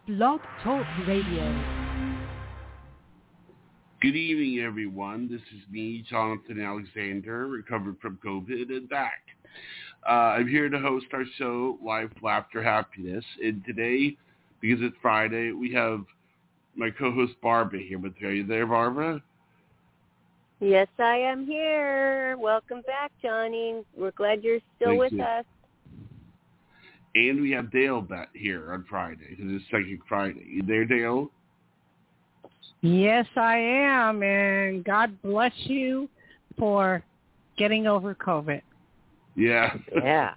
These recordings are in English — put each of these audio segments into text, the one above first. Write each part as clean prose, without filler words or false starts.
Blog Talk Radio. Good evening, everyone. This is me, Jonathan Alexander, recovered from COVID and back. I'm here to host our show, Life, Laughter, Happiness. And today, because it's Friday, we have my co-host Barbara here with me. Are you there, Barbara? Yes, I am here. Welcome back, Johnny. We're glad you're still with us. And we have Dale back here on Friday, because it's second Friday. You there, Dale? Yes, I am, and God bless you for getting over COVID. Yeah. Yeah.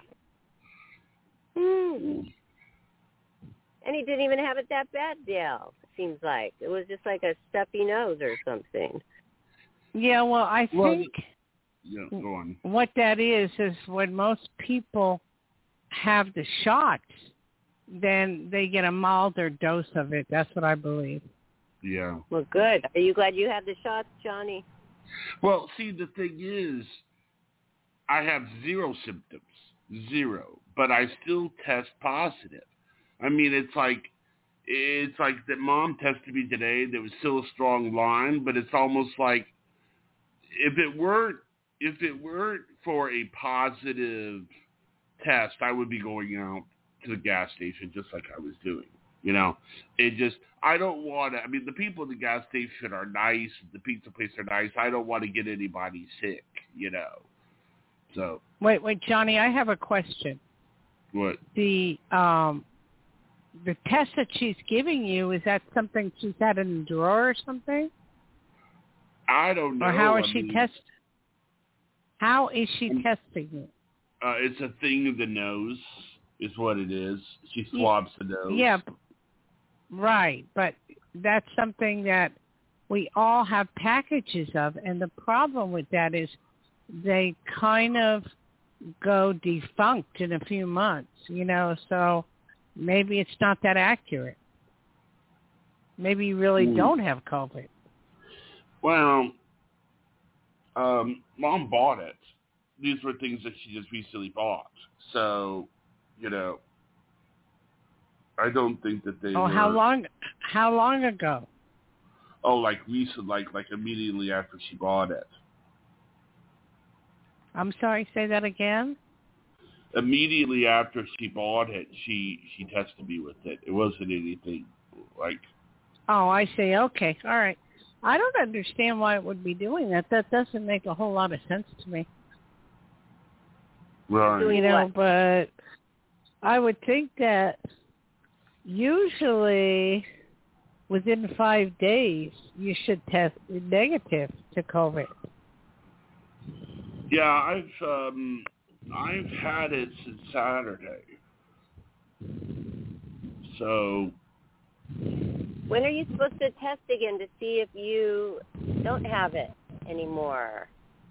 And he didn't even have it that bad, Dale, seems like. It was just like a stuffy nose or something. Yeah, well, I think go on. What that is when most people have the shots, then they get a milder dose of it. That's what I believe. Yeah. Well, good. Are you glad you had the shots, Johnny? Well, see, the thing is, I have zero symptoms, but I still test positive. I mean, it's like that mom tested me today. There was still a strong line, but it's almost like if it weren't for a positive test, I would be going out to the gas station just like I was doing. You know, I don't want to, I mean, the people at the gas station are nice. The pizza place are nice. I don't want to get anybody sick, you know. So. Wait, Johnny, I have a question. What? The test that she's giving you, is that something she's had in the drawer or something? I don't know. Or how is she testing? How is she testing you? It's a thing of the nose is what it is. She swabs the nose. Yeah, right. But that's something that we all have packages of. And the problem with that is they kind of go defunct in a few months, you know, so maybe it's not that accurate. Maybe you really don't have COVID. Well, Mom bought it. These were things that she just recently bought. So, you know, I don't think that they were... How long ago? Oh, like recent, like immediately after she bought it. I'm sorry, say that again? Immediately after she bought it, she tested me with it. It wasn't anything like... Oh, I see. Okay. All right. I don't understand why it would be doing that. That doesn't make a whole lot of sense to me. Right. You know, but I would think that usually within 5 days you should test negative to COVID. Yeah, I've had it since Saturday. So when are you supposed to test again to see if you don't have it anymore?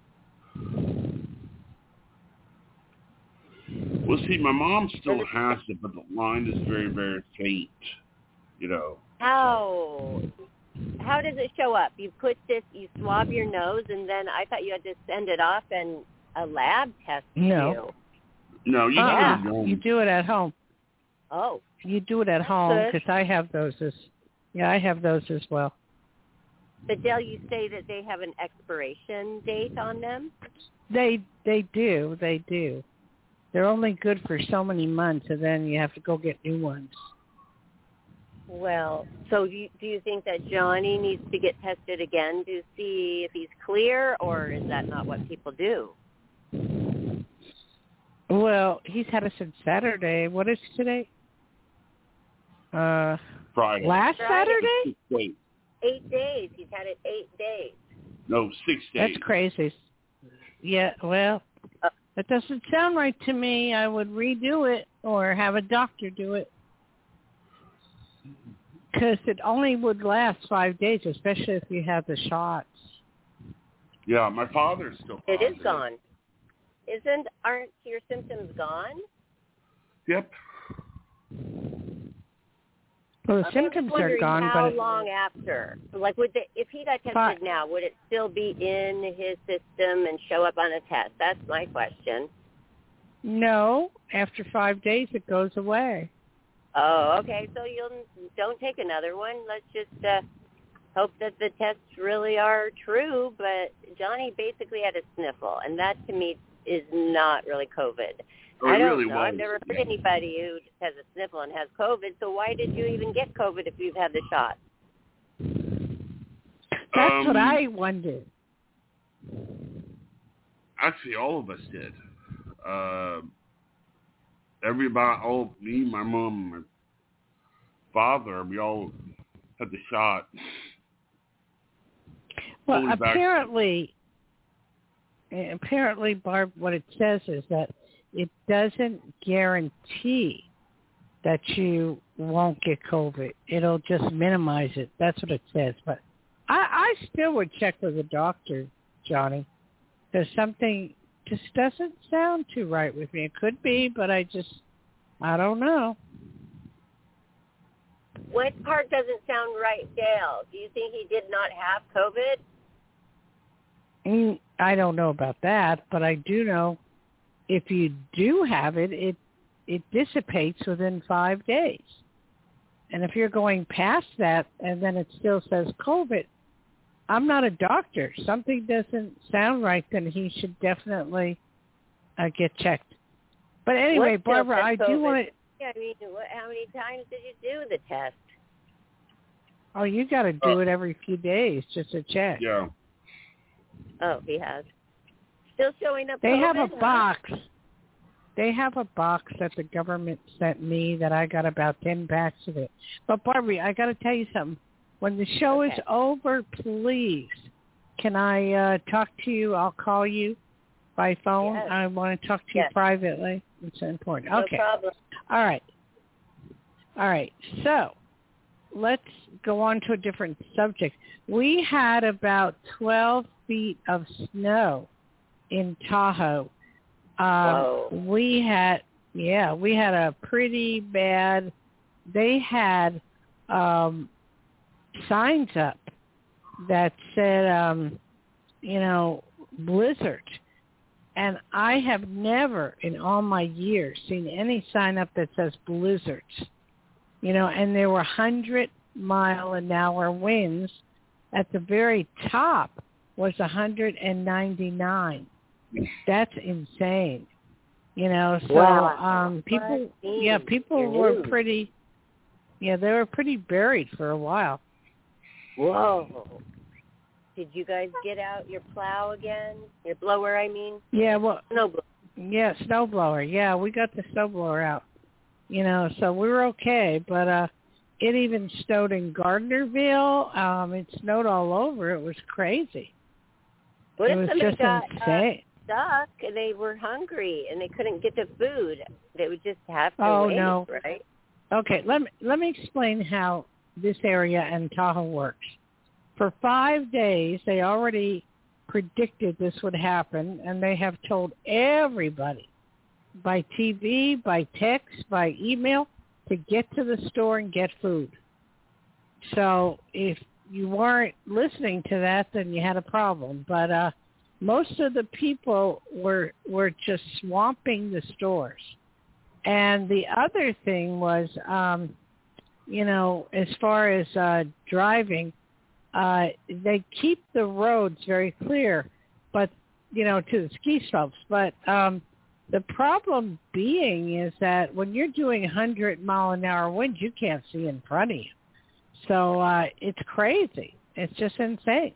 Well, see, my mom still has it, but the line is very, very faint, you know. How does it show up? You swab your nose, and then I thought you had to send it off and a lab test you. No, you do it at home. You do it at home. Oh. You do it at home, because I have those I have those as well. But Dale, you say that they have an expiration date on them? They do. They're only good for so many months, and then you have to go get new ones. Well, so do you think that Johnny needs to get tested again to see if he's clear, or is that not what people do? Well, he's had it since Saturday. What is today? Friday. Last Saturday? 8 days. He's had it 8 days. No, 6 days. That's crazy. Yeah, well, that doesn't sound right to me. I would redo it or have a doctor do it. Because it only would last 5 days, especially if you have the shots. Yeah, my father's still positive. It is gone. Aren't your symptoms gone? Yep. Well, the symptoms are gone, how but long after? Like, if he got tested now, would it still be in his system and show up on a test? That's my question. No, after 5 days it goes away. Oh, okay. So don't take another one. Let's just hope that the tests really are true. But Johnny basically had a sniffle, and that to me is not really COVID. Or I it don't really know. was. I've never heard anybody who just has a sniffle and has COVID. So why did you even get COVID if you've had the shot? That's what I wondered. Actually, all of us did. Everybody, me, my mom, my father, we all had the shot. Well, Fully apparently, Barb, what it says is that it doesn't guarantee that you won't get COVID. It'll just minimize it. That's what it says. But I still would check with a doctor, Johnny. There's something just doesn't sound too right with me. It could be, but I don't know. What part doesn't sound right, Dale? Do you think he did not have COVID? I don't know about that, but I do know if you do have it, it dissipates within 5 days. And if you're going past that and then it still says COVID, I'm not a doctor. Something doesn't sound right, then he should definitely get checked. But anyway, Barbara, I do want to... Yeah, I mean, how many times did you do the test? Oh, you got to do it every few days just to check. Yeah. Oh, he has. Still showing up. They COVID, have a box. They have a box that the government sent me that I got about 10 packs of it. But Barbie, I got to tell you something. When the show is over, please, can I talk to you? I'll call you by phone. Yes. I want to talk to you privately. It's important. Okay. No problem. All right. So let's go on to a different subject. We had about 12 feet of snow in Tahoe. We had a pretty bad, they had signs up that said, blizzard. And I have never in all my years seen any sign up that says blizzards. And there were 100-mile-an-hour winds. At the very top was 199. That's insane. So people were pretty, they were pretty buried for a while. Whoa. Did you guys get out your plow again? Your blower, I mean? Yeah, well, snowblower. Yeah, snowblower. Yeah, we got the snowblower out. So we were okay, but it even snowed in Gardnerville. It snowed all over. It was crazy. What it if was just insane. Stuck and they were hungry and they couldn't get the food? They would just have to wait, no. Right? Okay, let me explain how this area in Tahoe works. For 5 days, they already predicted this would happen, and they have told everybody by TV, by text, by email to get to the store and get food. So if you weren't listening to that, then you had a problem. But most of the people were just swamping the stores. And the other thing was, as far as driving, they keep the roads very clear, but, to the ski slopes. But the problem being is that when you're doing 100-mile-an-hour winds, you can't see in front of you. So it's crazy. It's just insane.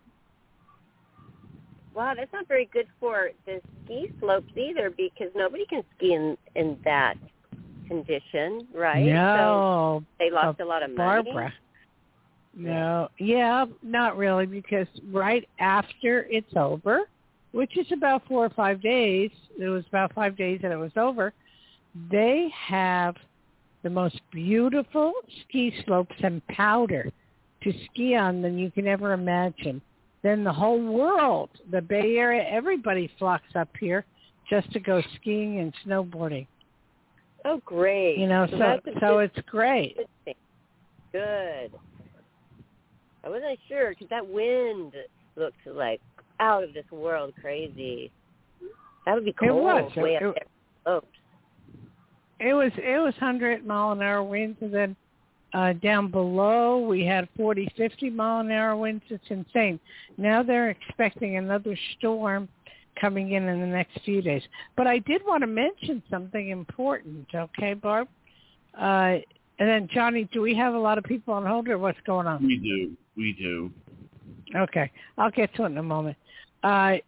Wow, that's not very good for the ski slopes either, because nobody can ski in that condition, right? No. So they lost a lot of money. Barbara. No. Yeah, not really, because right after it's over, which is about 4 or 5 days, it was about 5 days that it was over, they have the most beautiful ski slopes and powder to ski on than you can ever imagine. Then the whole world, the Bay Area, everybody flocks up here just to go skiing and snowboarding. Oh, great. So it's great. Good. I wasn't sure because that wind looked like out of this world crazy. That would be cool. It was. Way up there. It was 100-mile-an-hour winds, and then down below we had 40, 50-mile-an-hour winds. It's insane. Now they're expecting another storm coming in the next few days. But I did want to mention something important, okay, Barb? And then, Johnny, do we have a lot of people on hold, or what's going on? We do. Okay. I'll get to it in a moment. I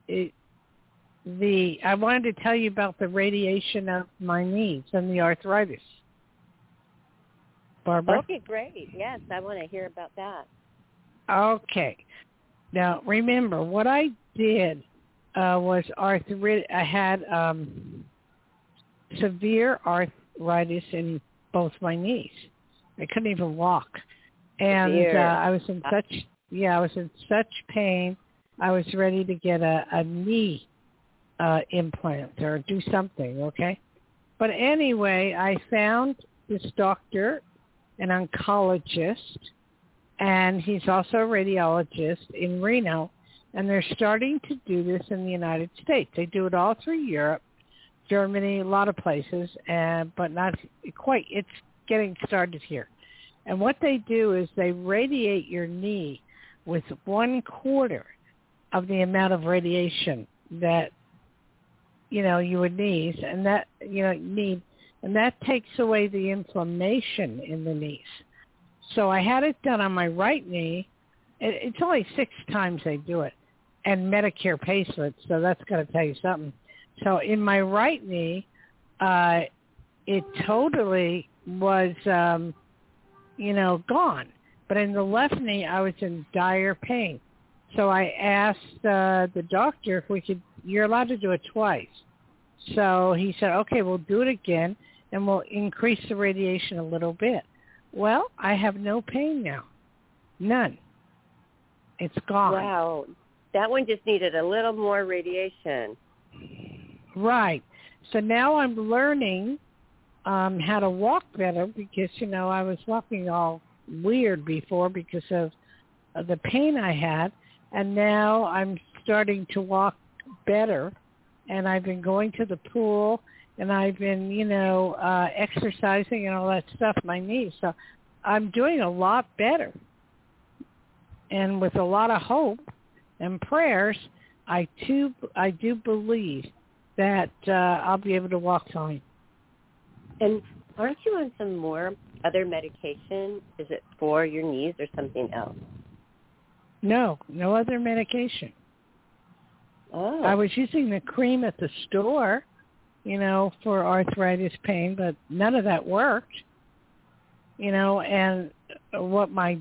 wanted to tell you about the radiation of my knees and the arthritis. Barbara? Okay, great. Yes, I want to hear about that. Okay. Now, remember, what I did was arthritis. I had severe arthritis in both my knees. I couldn't even walk. And I was in such pain. I was ready to get a knee implant or do something, okay? But anyway, I found this doctor, an oncologist, and he's also a radiologist in Reno, and they're starting to do this in the United States. They do it all through Europe, Germany, a lot of places, but not quite. It's getting started here. And what they do is they radiate your knee with 1/4 of the amount of radiation that, you would need, and that, and that takes away the inflammation in the knees. So I had it done on my right knee. It's only 6 times they do it, and Medicare pays for it, so that's going to tell you something. So in my right knee, it totally was, gone. But in the left knee, I was in dire pain. So I asked the doctor if you're allowed to do it twice. So he said, okay, we'll do it again, and we'll increase the radiation a little bit. Well, I have no pain now. None. It's gone. Wow. That one just needed a little more radiation. Right. So now I'm learning how to walk better because, I was walking all weird before because of the pain I had. And now I'm starting to walk better. And I've been going to the pool, and I've been, exercising and all that stuff, my knees. So I'm doing a lot better. And with a lot of hope and prayers, I do believe that I'll be able to walk fine. And aren't you on some more other medication? Is it for your knees or something else? No other medication. Oh. I was using the cream at the store, for arthritis pain, but none of that worked. And what my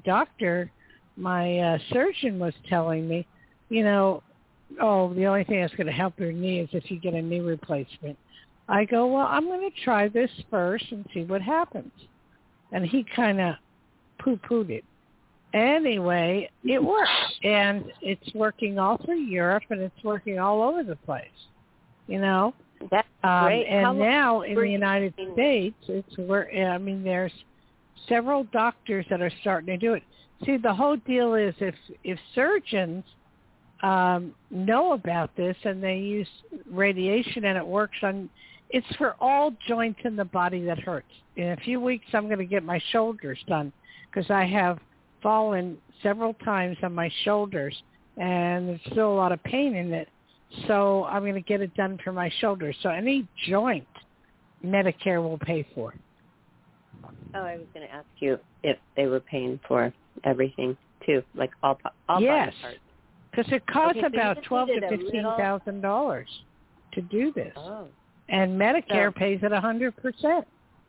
surgeon was telling me, the only thing that's going to help your knee is if you get a knee replacement. I go, well, I'm going to try this first and see what happens. And he kind of poo-pooed it. Anyway, it works, and it's working all through Europe, and it's working all over the place, That's great. And now in the United States, there's several doctors that are starting to do it. See, the whole deal is if surgeons know about this and they use radiation and it works it's for all joints in the body that hurts. In a few weeks, I'm going to get my shoulders done because I have fallen several times on my shoulders, and there's still a lot of pain in it. So I'm going to get it done for my shoulders. So any joint, Medicare will pay for. Oh, I was going to ask you if they were paying for everything too, like all yes, body parts. Because it costs so about $12,000 to $15,000 to do this, and Medicare pays it 100%.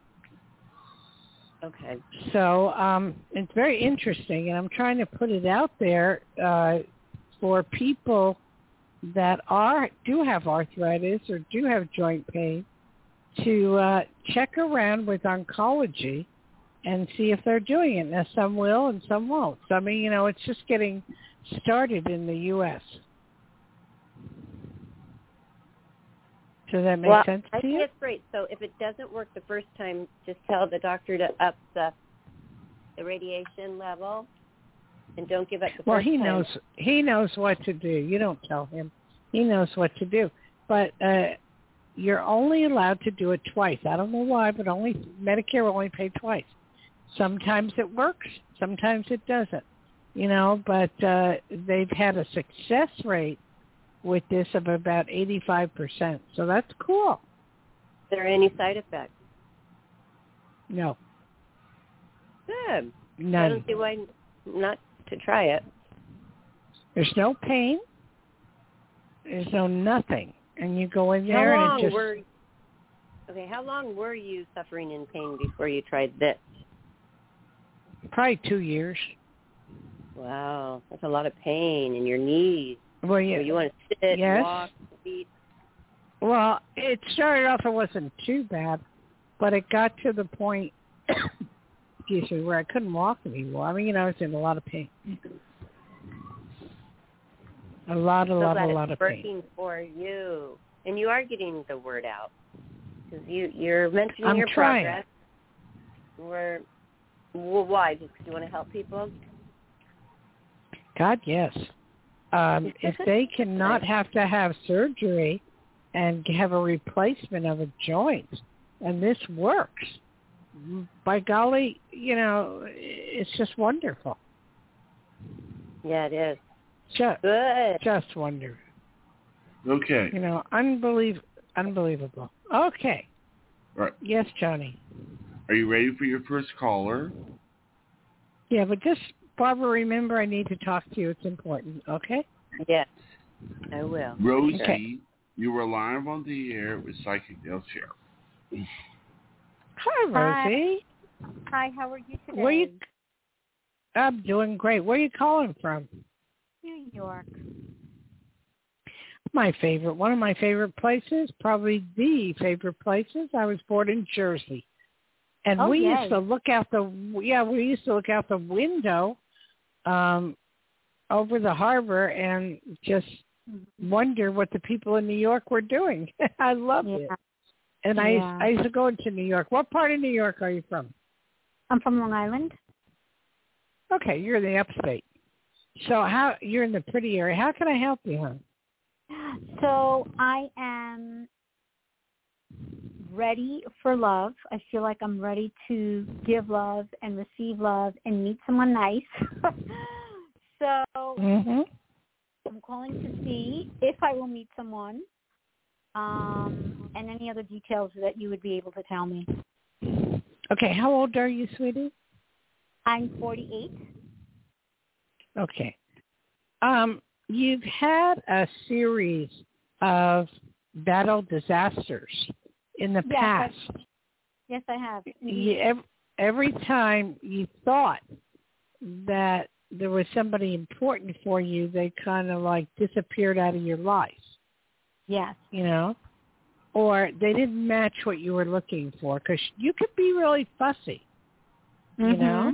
Okay. So it's very interesting, and I'm trying to put it out there for people that do have arthritis or do have joint pain to check around with oncology and see if they're doing it. Now, some will and some won't. So, it's just getting started in the U.S. Does that make sense to you? I think it's great. So if it doesn't work the first time, just tell the doctor to up the radiation level, and don't give up the first time. He knows what to do. You don't tell him. He knows what to do. But you're only allowed to do it twice. I don't know why, but only Medicare will only pay twice. Sometimes it works, sometimes it doesn't. But they've had a success rate with this of about 85%. So that's cool. Are there any side effects? No. Good. None. I don't see why not to try it. There's no pain. There's no nothing. And you go in there How and it just... how long were you suffering in pain before you tried this? Probably 2 years. Wow, that's a lot of pain in your knees. Well, So you want to sit, yes. walk, eat. Well, it started off, it wasn't too bad, but it got to the point, excuse me, where I couldn't walk anymore. I mean, I was in a lot of pain. A lot of it's pain. working for you. And you are getting the word out. Because you're mentioning I'm your trying. progress. Why? Just because you want to help people? God, yes. If they cannot have to have surgery and have a replacement of a joint, and this works, by golly, it's just wonderful. Yeah, it is. Good. Just wonderful. Okay. Unbelievable. Okay. Right. Yes, Johnny. Are you ready for your first caller? Yeah, but just, Barbara, remember I need to talk to you. It's important, okay? Yes, I will. Rosie, okay. You were live on the air with Psychic Dale Share. Hi, Rosie. Hi, how are you today? I'm doing great. Where are you calling from? New York. One of my favorite places, probably the favorite places. I was born in Jersey. And we used to look out the window over the harbor and just wonder what the people in New York were doing. I loved it. And I used to go into New York. What part of New York are you from? I'm from Long Island. Okay, you're in the upstate. So you're in the pretty area. How can I help you, hon? So I am ready for love. I feel like I'm ready to give love and receive love and meet someone nice. So I'm calling to see if I will meet someone and any other details that you would be able to tell me. Okay, how old are you, sweetie? I'm 48. Okay. You've had a series of battle disasters in the past. Yes, I have. Every time you thought that there was somebody important for you, they kind of like disappeared out of your life. Yes. Or they didn't match what you were looking for, because you could be really fussy, And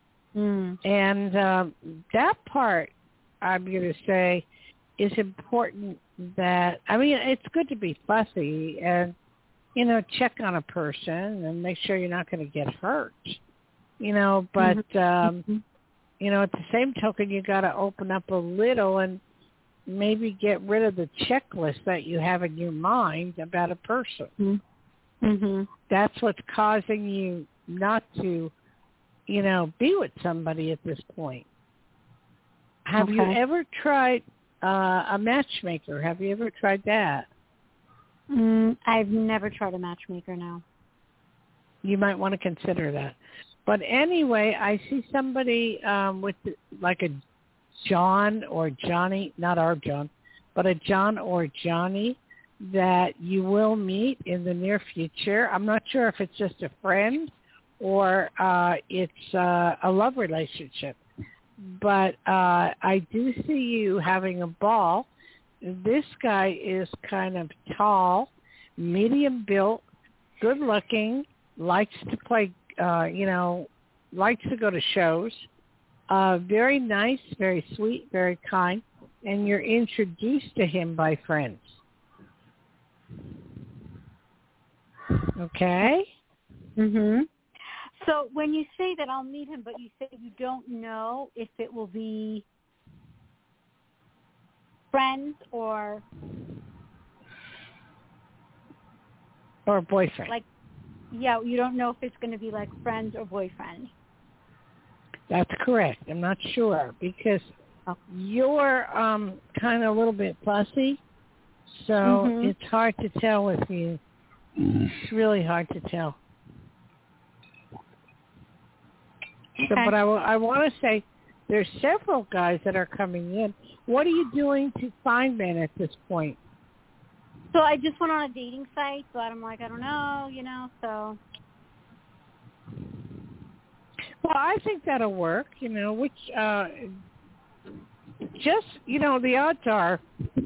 that part, I'm going to say, is important. That, I mean, it's good to be fussy and, check on a person and make sure you're not going to get hurt, but, at the same token, you got to open up a little and maybe get rid of the checklist that you have in your mind about a person. That's what's causing you not to, be with somebody at this point. Have you ever tried a matchmaker? Have you ever tried that? I've never tried a matchmaker, no. You might want to consider that. But anyway, I see somebody with like a John or Johnny, not our John, but a John or Johnny that you will meet in the near future. I'm not sure if it's just a friend or it's a love relationship. But I do see you having a ball. This guy is kind of tall, medium built, good looking, likes to play, likes to go to shows. Very nice, very sweet, very kind. And you're introduced to him by friends. Okay? So when you say that I'll meet him, but you say you don't know if it will be friends or Or boyfriend. Like, yeah, you don't know if it's going to be like friends or boyfriend. That's correct. I'm not sure because you're kind of a little bit fussy, so it's hard to tell with you. It's really hard to tell. Okay. So, but I want to say there's several guys that are coming in. What are you doing to find men at this point? So I just went on a dating site, but I'm like, I don't know, so. Well, I think that'll work, which just, the odds are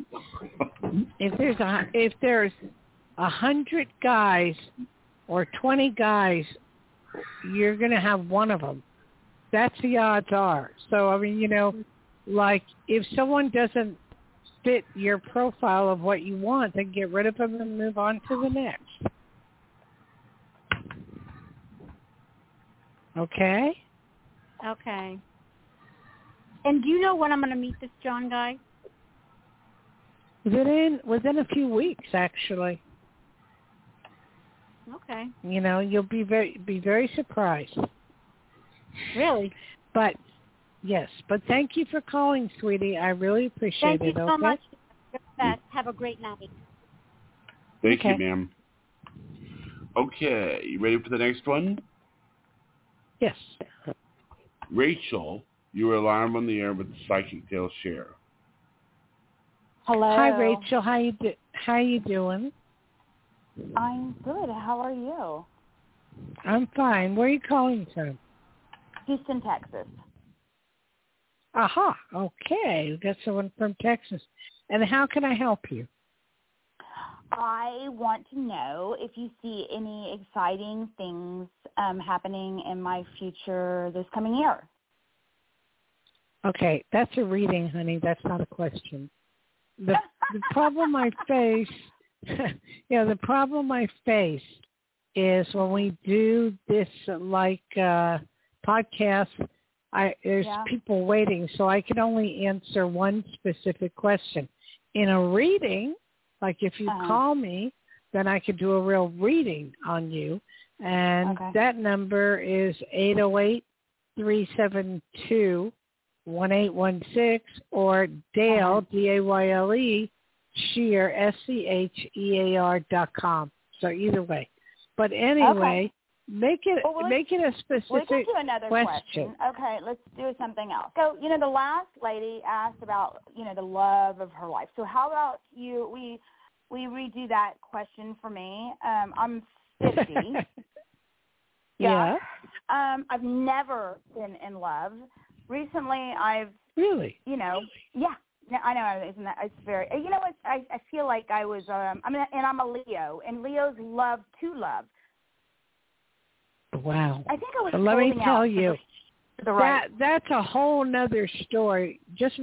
if there's 100 guys or 20 guys, you're going to have one of them. That's the odds are. So, I mean, like if someone doesn't fit your profile of what you want, then get rid of them and move on to the next. Okay? Okay. And do you know when I'm going to meet this John guy? Within a few weeks, actually. Okay. You'll be very surprised. Really? But yes, but thank you for calling, sweetie. I really appreciate it. Thank you so much. Have a great night. Thank you, ma'am. Okay, you ready for the next one? Yes. Rachel, you are live on the air with the Psychic Tale Share. Hello. Hi, Rachel. How you doing? I'm good. How are you? I'm fine. Where are you calling from? Houston, Texas. Aha. Okay. We got someone from Texas. And how can I help you? I want to know if you see any exciting things happening in my future this coming year. Okay, that's a reading, honey. That's not a question. The problem I face, the problem I face is when we do this podcast, there's people waiting, so I can only answer one specific question. In a reading, like if you call me, then I could do a real reading on you, and that number is 808-372-1816 or Dale, D-A-Y-L-E, Scheer, SCHEAR.com. So either way. But anyway, make it a specific we can do another question. Okay, let's do something else. So, the last lady asked about, the love of her life. So how about we redo that question for me? I'm 50. Yeah. I've never been in love. Recently, Really? Yeah. I know, isn't that? It's very. I feel like I was. I'm a Leo, and Leos love to love. Wow. I think I was. Let me tell you, that's a whole nother story.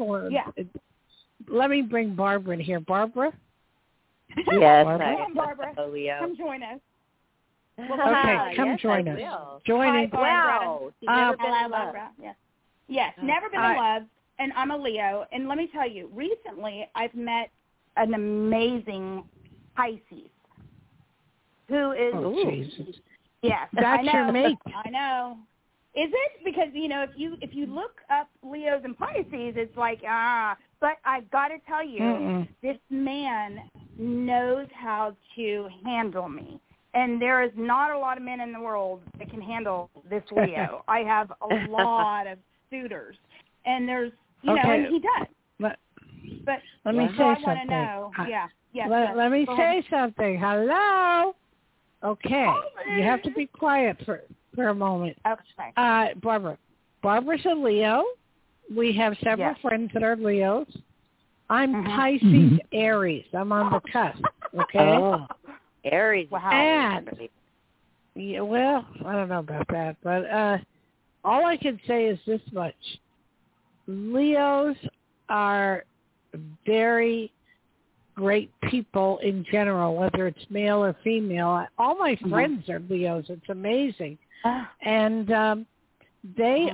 Let me bring Barbara in here. Barbara. Yes, Barbara. Come join us. Okay, come join us. Join in. Wow. Hello, Barbara. Yes, never been in love, and I'm a Leo. And let me tell you, recently I've met an amazing Pisces who is. Oh, Jesus. Yes, that's your mate. I know. Is it? Because if you look up Leos and Pisces, it's like But I've got to tell you, this man knows how to handle me. And there is not a lot of men in the world that can handle this Leo. I have a lot of suitors. And there's, and he does. But let me say something. I want to know. Let me say something. Hello? Okay. You have to be quiet for a moment. Okay. Barbara's a Leo. We have several friends that are Leos. I'm Pisces Aries. I'm on the cusp. Okay? Aries. Wow. And, well, I don't know about that. But all I can say is this much. Leos are very great people in general, whether it's male or female. All my friends are Leos. It's amazing. And they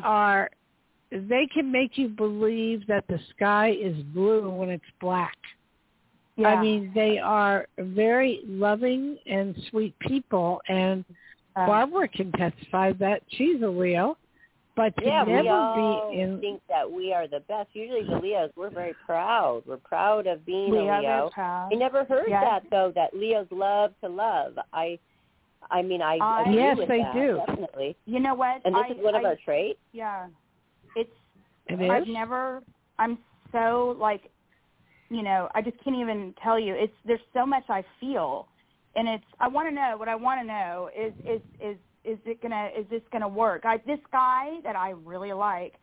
can make you believe that the sky is blue when it's black. Yeah. I mean, they are very loving and sweet people, and Barbara can testify that she's a Leo. But to yeah, never we all be in, think that we are the best. Usually the Leos, we're very proud. We're proud of being We a are Leo. very proud. I never heard Yes. that, though, that Leos love to love. I mean, I agree Yes, with they that, do. definitely. You know what? And this is one of our traits. Yeah. it I've is. I'm so like, I just can't even tell you. There's so much I feel, and I want to know. What I want to know is this gonna work? This guy that I really like,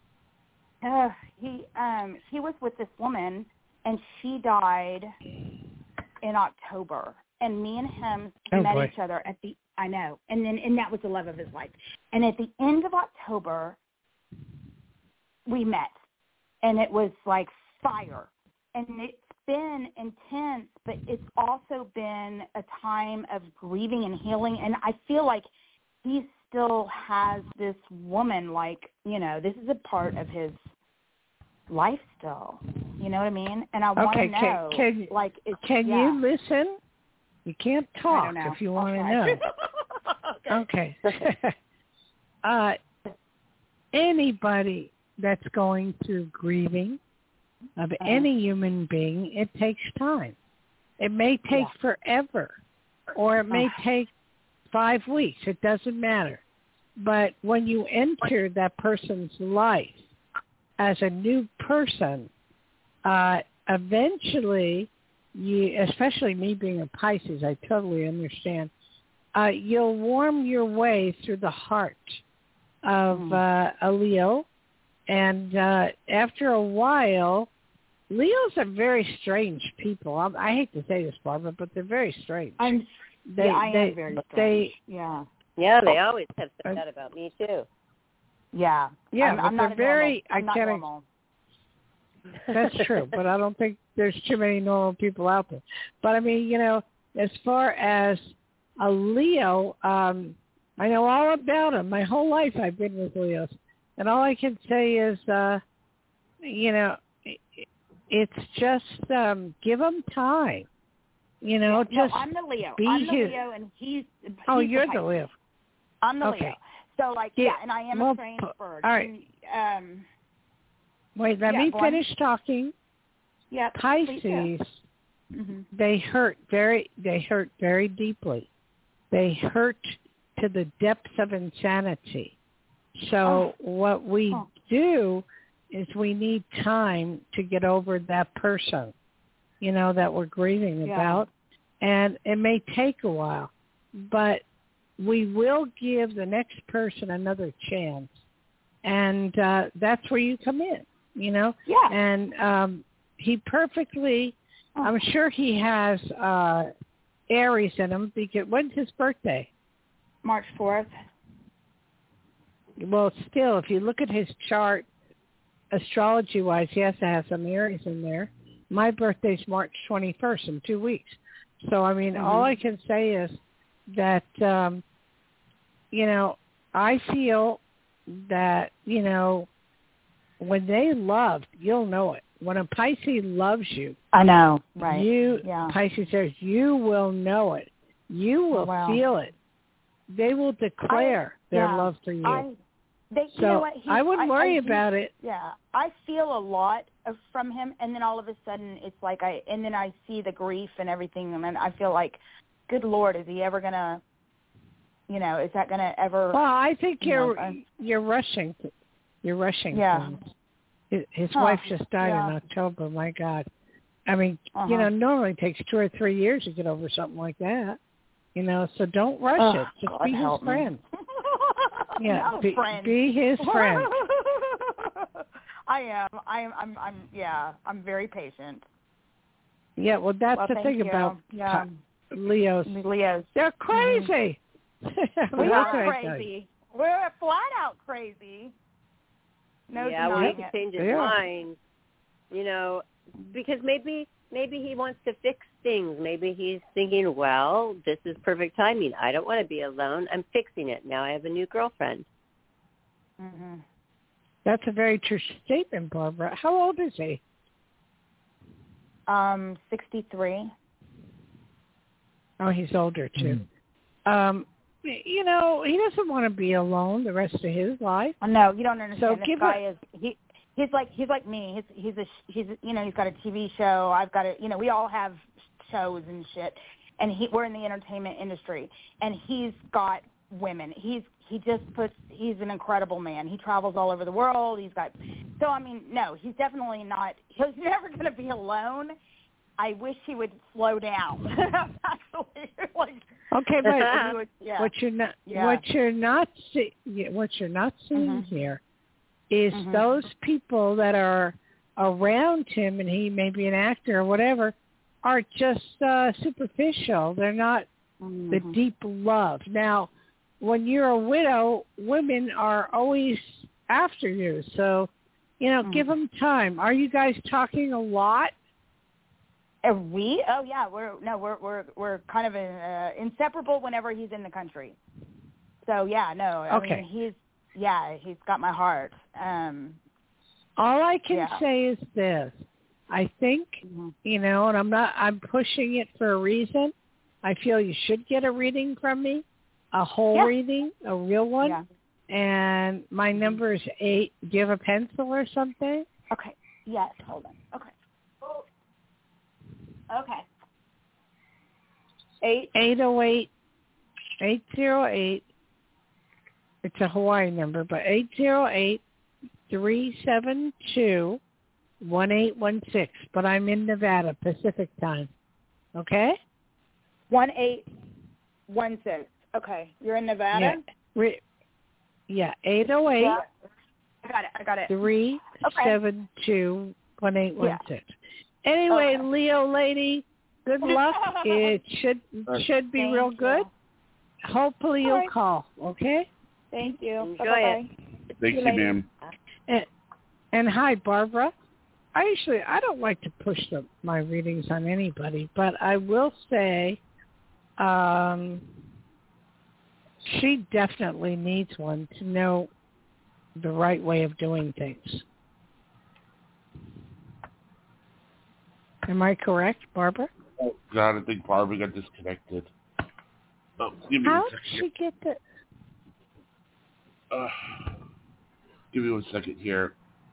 he was with this woman, and she died in October, and me and him met each other and that was the love of his life. And at the end of October, we met, and it was like fire. And it's been intense, but it's also been a time of grieving and healing. And I feel like he still has this woman, like, this is a part of his life still. You know what I mean? And I want to know, can you listen? You can't talk I don't know. if you want to know. Okay. Anybody that's going through grieving of any human being, it takes time. It may take forever, or it may take 5 weeks. It doesn't matter. But when you enter that person's life as a new person, eventually, especially me being a Pisces, I totally understand, you'll warm your way through the heart of a Leo. And after a while, Leos are very strange people. I hate to say this, Barbara, but they're very strange. I am very strange. Yeah, they always have said that about me, too. Yeah. Yeah, I'm but they're very... I'm not normal. That's true, but I don't think there's too many normal people out there. But, I mean, as far as a Leo, I know all about them. My whole life I've been with Leos. And all I can say is, it's just give them time. Just no, I'm the Leo. I'm the Leo, and he's you're the Leo. I'm the Leo. So, and I am a strange bird. All right. Wait, let me finish talking. Yeah, Pisces, they hurt very deeply. They hurt to the depths of insanity. So what we do is we need time to get over that person, that we're grieving about. And it may take a while, but we will give the next person another chance. And that's where you come in, Yeah. And he perfectly, I'm sure he has Aries in him, because when's his birthday? March 4th. Well, still, if you look at his chart, astrology-wise, he has to have some Aries in there. My birthday's March 21st in 2 weeks. So, I mean, all I can say is that, I feel that, when they love, you'll know it. When a Pisces loves you, I know, right? Pisces says, you will know it. You will feel it. They will declare their love for you. You know what? I wouldn't worry about it. Yeah, I feel a lot from him, and then all of a sudden it's like and then I see the grief and everything, and then I feel like, good Lord, is he ever gonna, is that gonna ever? Well, I think you're rushing. You're rushing things. His wife just died in October. My God, I mean, normally it takes 2 or 3 years to get over something like that. So don't rush it. Just be his friend. Yeah, be his friend. I am. I'm very patient. Yeah, well, that's the thing about Leos. They're crazy. We are crazy. We're flat out crazy. No denying we have to change his mind. Because maybe he wants to fix things. Maybe he's thinking, well, this is perfect timing. I don't want to be alone. I'm fixing it. Now I have a new girlfriend. Mm-hmm. That's a very true statement, Barbara. How old is he? 63. Oh, he's older too. He doesn't want to be alone the rest of his life. No, you don't understand. So this guy he's like me. He's got a TV show. I've got we all have shows and shit. And we're in the entertainment industry, and he's got women. He's an incredible man. He travels all over the world. He's definitely not. He's never going to be alone. I wish he would slow down. Actually, okay, but what you're not seeing here is those people that are around him, and he may be an actor or whatever, are just superficial. They're not the deep love. Now, when you're a widow, women are always after you. So, give them time. Are you guys talking a lot? Are we? Oh yeah, we're kind of inseparable whenever he's in the country. So yeah, no. I mean, he's got my heart. All I can say is this. I think, and I'm pushing it for a reason. I feel you should get a reading from me, a whole reading, a real one. Yeah. And my number is 8. Do you have a pencil or something? Okay. Yes. Hold on. Okay. Okay. 808. It's a Hawaii number, but 808-372-1816. But I'm in Nevada, Pacific time. Okay? 1816. Okay. You're in Nevada? Yeah. 808. Yeah. I got it. 372-1816. Anyway, Leo lady, good luck. It should be real good. Hopefully you'll call, okay? Thank you. Enjoy Bye-bye. Thank you, ma'am. And hi, Barbara. I don't like to push my readings on anybody, but I will say she definitely needs one to know the right way of doing things. Am I correct, Barbara? Oh, God, I think Barbara got disconnected. Oh, give me How a did second. she get the... Give me 1 second here.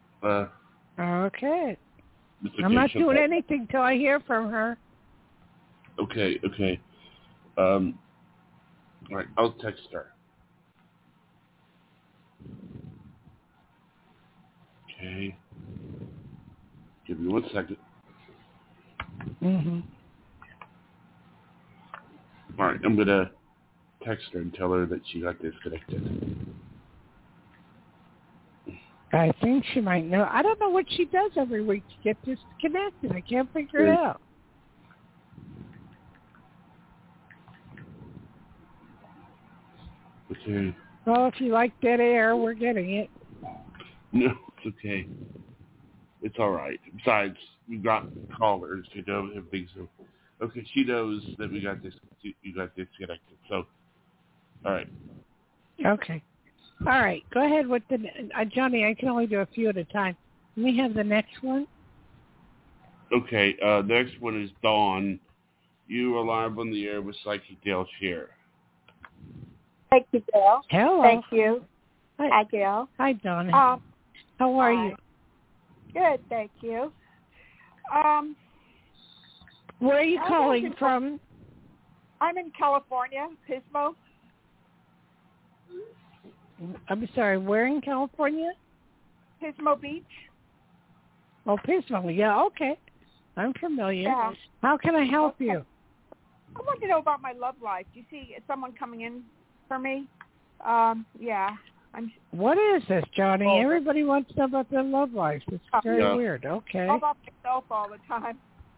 Okay. I'm not doing anything till I hear from her. Okay. All right, I'll text her. Okay. Give me 1 second. All right, I'm going to text her and tell her that she got disconnected. I think she might know. I don't know what she does every week to get disconnected. I can't figure it out. Okay. Well, if you like dead air, we're getting it. No, it's okay. It's all right. Besides, we've got callers, everything. So, okay, she knows that you got disconnected. So, all right. Okay. All right. Go ahead with the Johnny. I can only do a few at a time. Let me have the next one. Okay. Next one is Dawn. You are live on the air with Psychic Dale Scheer. Thank you, Dale. Hello. Thank you. Hi, Dale. Hi, Donna. How are you? Good, thank you. Where are you calling from? I'm in California, Pismo. I'm sorry, where in California? Pismo Beach. Oh, Pismo. Yeah, okay. I'm familiar. Yeah. How can I help you? I want to know about my love life. Do you see someone coming in for me? Yeah. What is this, Johnny? Everybody wants to know about their love life. It's very weird. Okay. I'm by myself all the time.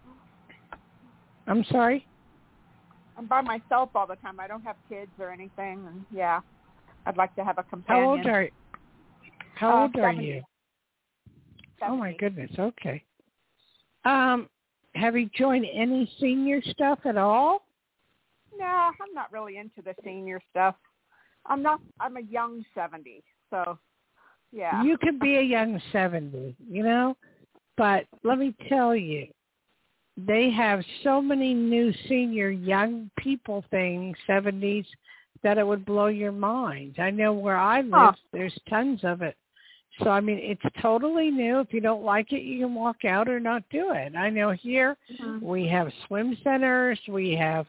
I'm sorry? I'm by myself all the time. I don't have kids or anything. And yeah, I'd like to have a companion. How old are 70. you? 70. Oh, my goodness. Okay. Have you joined any senior stuff at all? No, I'm not really into the senior stuff. I'm a young 70, so yeah. You could be a young 70, but let me tell you, they have so many new senior young people things, 70s, that it would blow your mind. I know where I live, there's tons of it. So, I mean, it's totally new. If you don't like it, you can walk out or not do it. I know here we have swim centers. We have,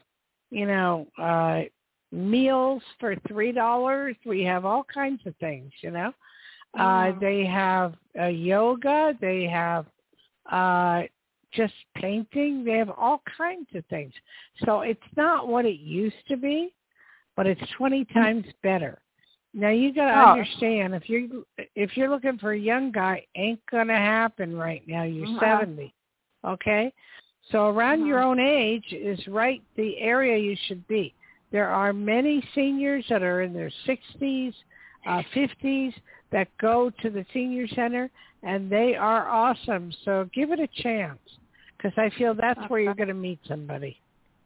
meals for $3. We have all kinds of things, They have yoga. They have just painting. They have all kinds of things. So it's not what it used to be, but it's 20 times better. Now you got to understand, if you're looking for a young guy, ain't gonna happen right now. You're 70, okay? So around your own age is right the area you should be. There are many seniors that are in their 60s, 50s that go to the senior center, and they are awesome. So give it a chance, because I feel that's where you're going to meet somebody.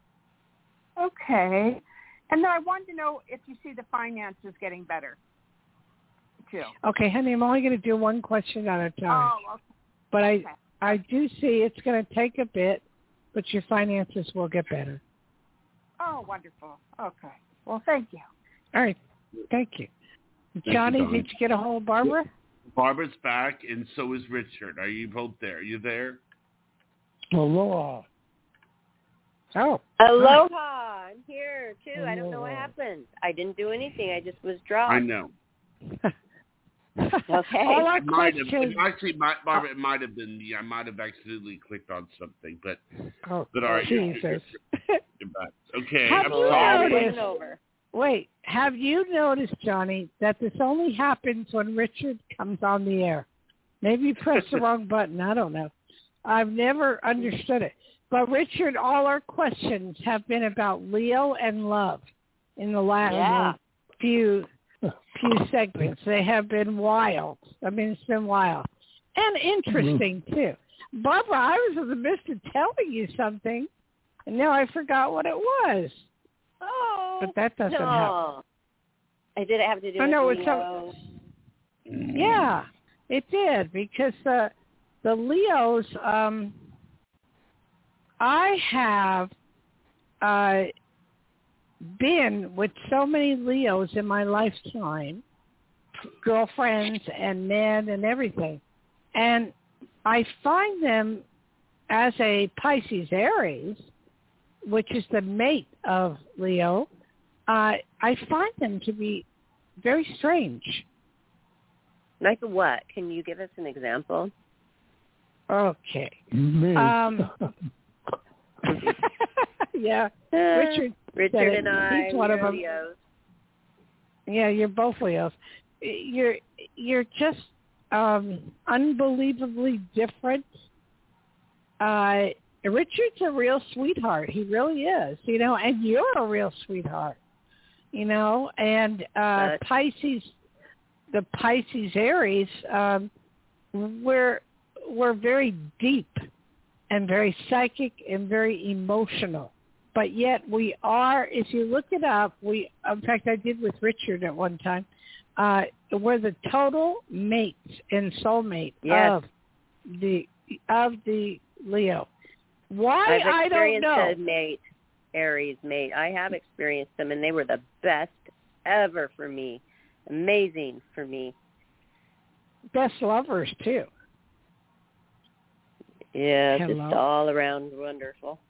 Okay. And then I wanted to know if you see the finances getting better, too. Okay, honey, I'm only going to do one question at a time. Oh, okay. But I do see it's going to take a bit, but your finances will get better. Oh, wonderful. Okay. Well, thank you. All right. Thank you. Johnny, did you get a hold of Barbara? Barbara's back, and so is Richard. Are you both there? Are you there? Aloha. Oh. Aloha. I'm here, too. I don't know what happened. I didn't do anything. I just was dropped. I know. Okay. All our Barbara, questions. it might have been me. I might have accidentally clicked on something, but all right. Jesus. Okay, Have I'm you sorry. noticed, wait, have you noticed, Johnny, that this only happens when Richard comes on the air? Maybe you pressed the wrong button. I don't know. I've never understood it. But, Richard, all our questions have been about Leo and love in the last few segments. They have been wild. I mean, it's been wild. And interesting, too. Barbara, I was in the midst of telling you something, and now I forgot what it was. Oh. But that doesn't help. Did it have to do with Leo? Yeah, it did, because the Leos, I have been with so many Leos in my lifetime, girlfriends and men and everything. And I find them as a Pisces Aries, which is the mate of Leo, I find them to be very strange. Like what? Can you give us an example? Okay. Yeah. Richard and I, he's one of them. Leos. Yeah, you're both Leos. You're just unbelievably different. Richard's a real sweetheart. He really is, and you're a real sweetheart, and Pisces, the Pisces Aries, we're very deep and very psychic and very emotional. But yet we are, if you look it up, in fact, I did with Richard at one time, we're the total mates and soulmate of the Leo. Why? I don't know. I've experienced a Aries mate. I have experienced them, and they were the best ever for me. Amazing for me. Best lovers, too. Yeah, Hello. just all around wonderful.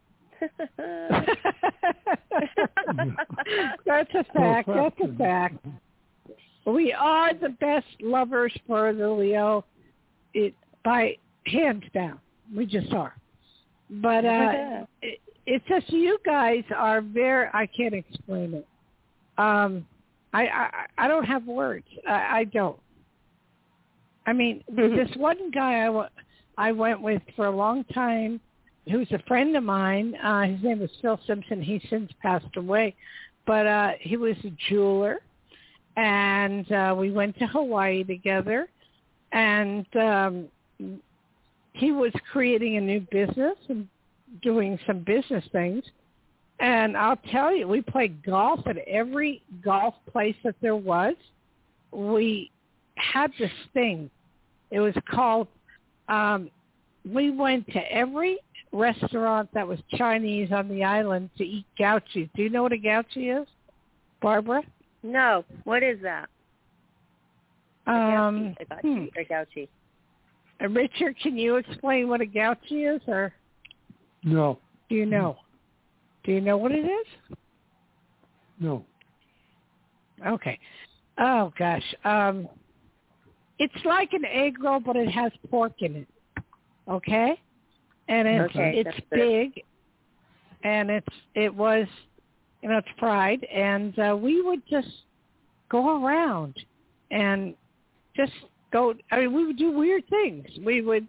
That's a fact. That's a fact. We are the best lovers for the Leo, by hands down. We just are. But it's just you guys are I can't explain it. I don't have words. I don't. I mean, this one guy I went with for a long time, who's a friend of mine. His name was Phil Simpson. He's since passed away. But he was a jeweler, and we went to Hawaii together. And he was creating a new business and doing some business things. And I'll tell you, we played golf at every golf place that there was. We had this thing. It was called we went to every restaurant that was Chinese on the island to eat gouchi. Do you know what a gouchi is, Barbara? No. What is that? A gouchi. Richard, can you explain what a gouchi is, or No. do you know? Do you know what it is? No. Okay. Oh gosh. It's like an egg roll, but it has pork in it. Okay? And it's big, and it was, it's fried, and we would just go around and just go. I mean, we would do weird things. We would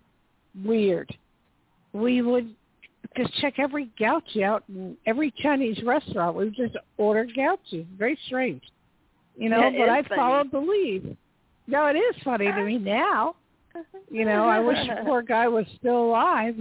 just check every gouchi out in every Chinese restaurant. We would just order gouchi. Very strange, but I followed the lead. No, it is funny to me now. I wish the poor guy was still alive.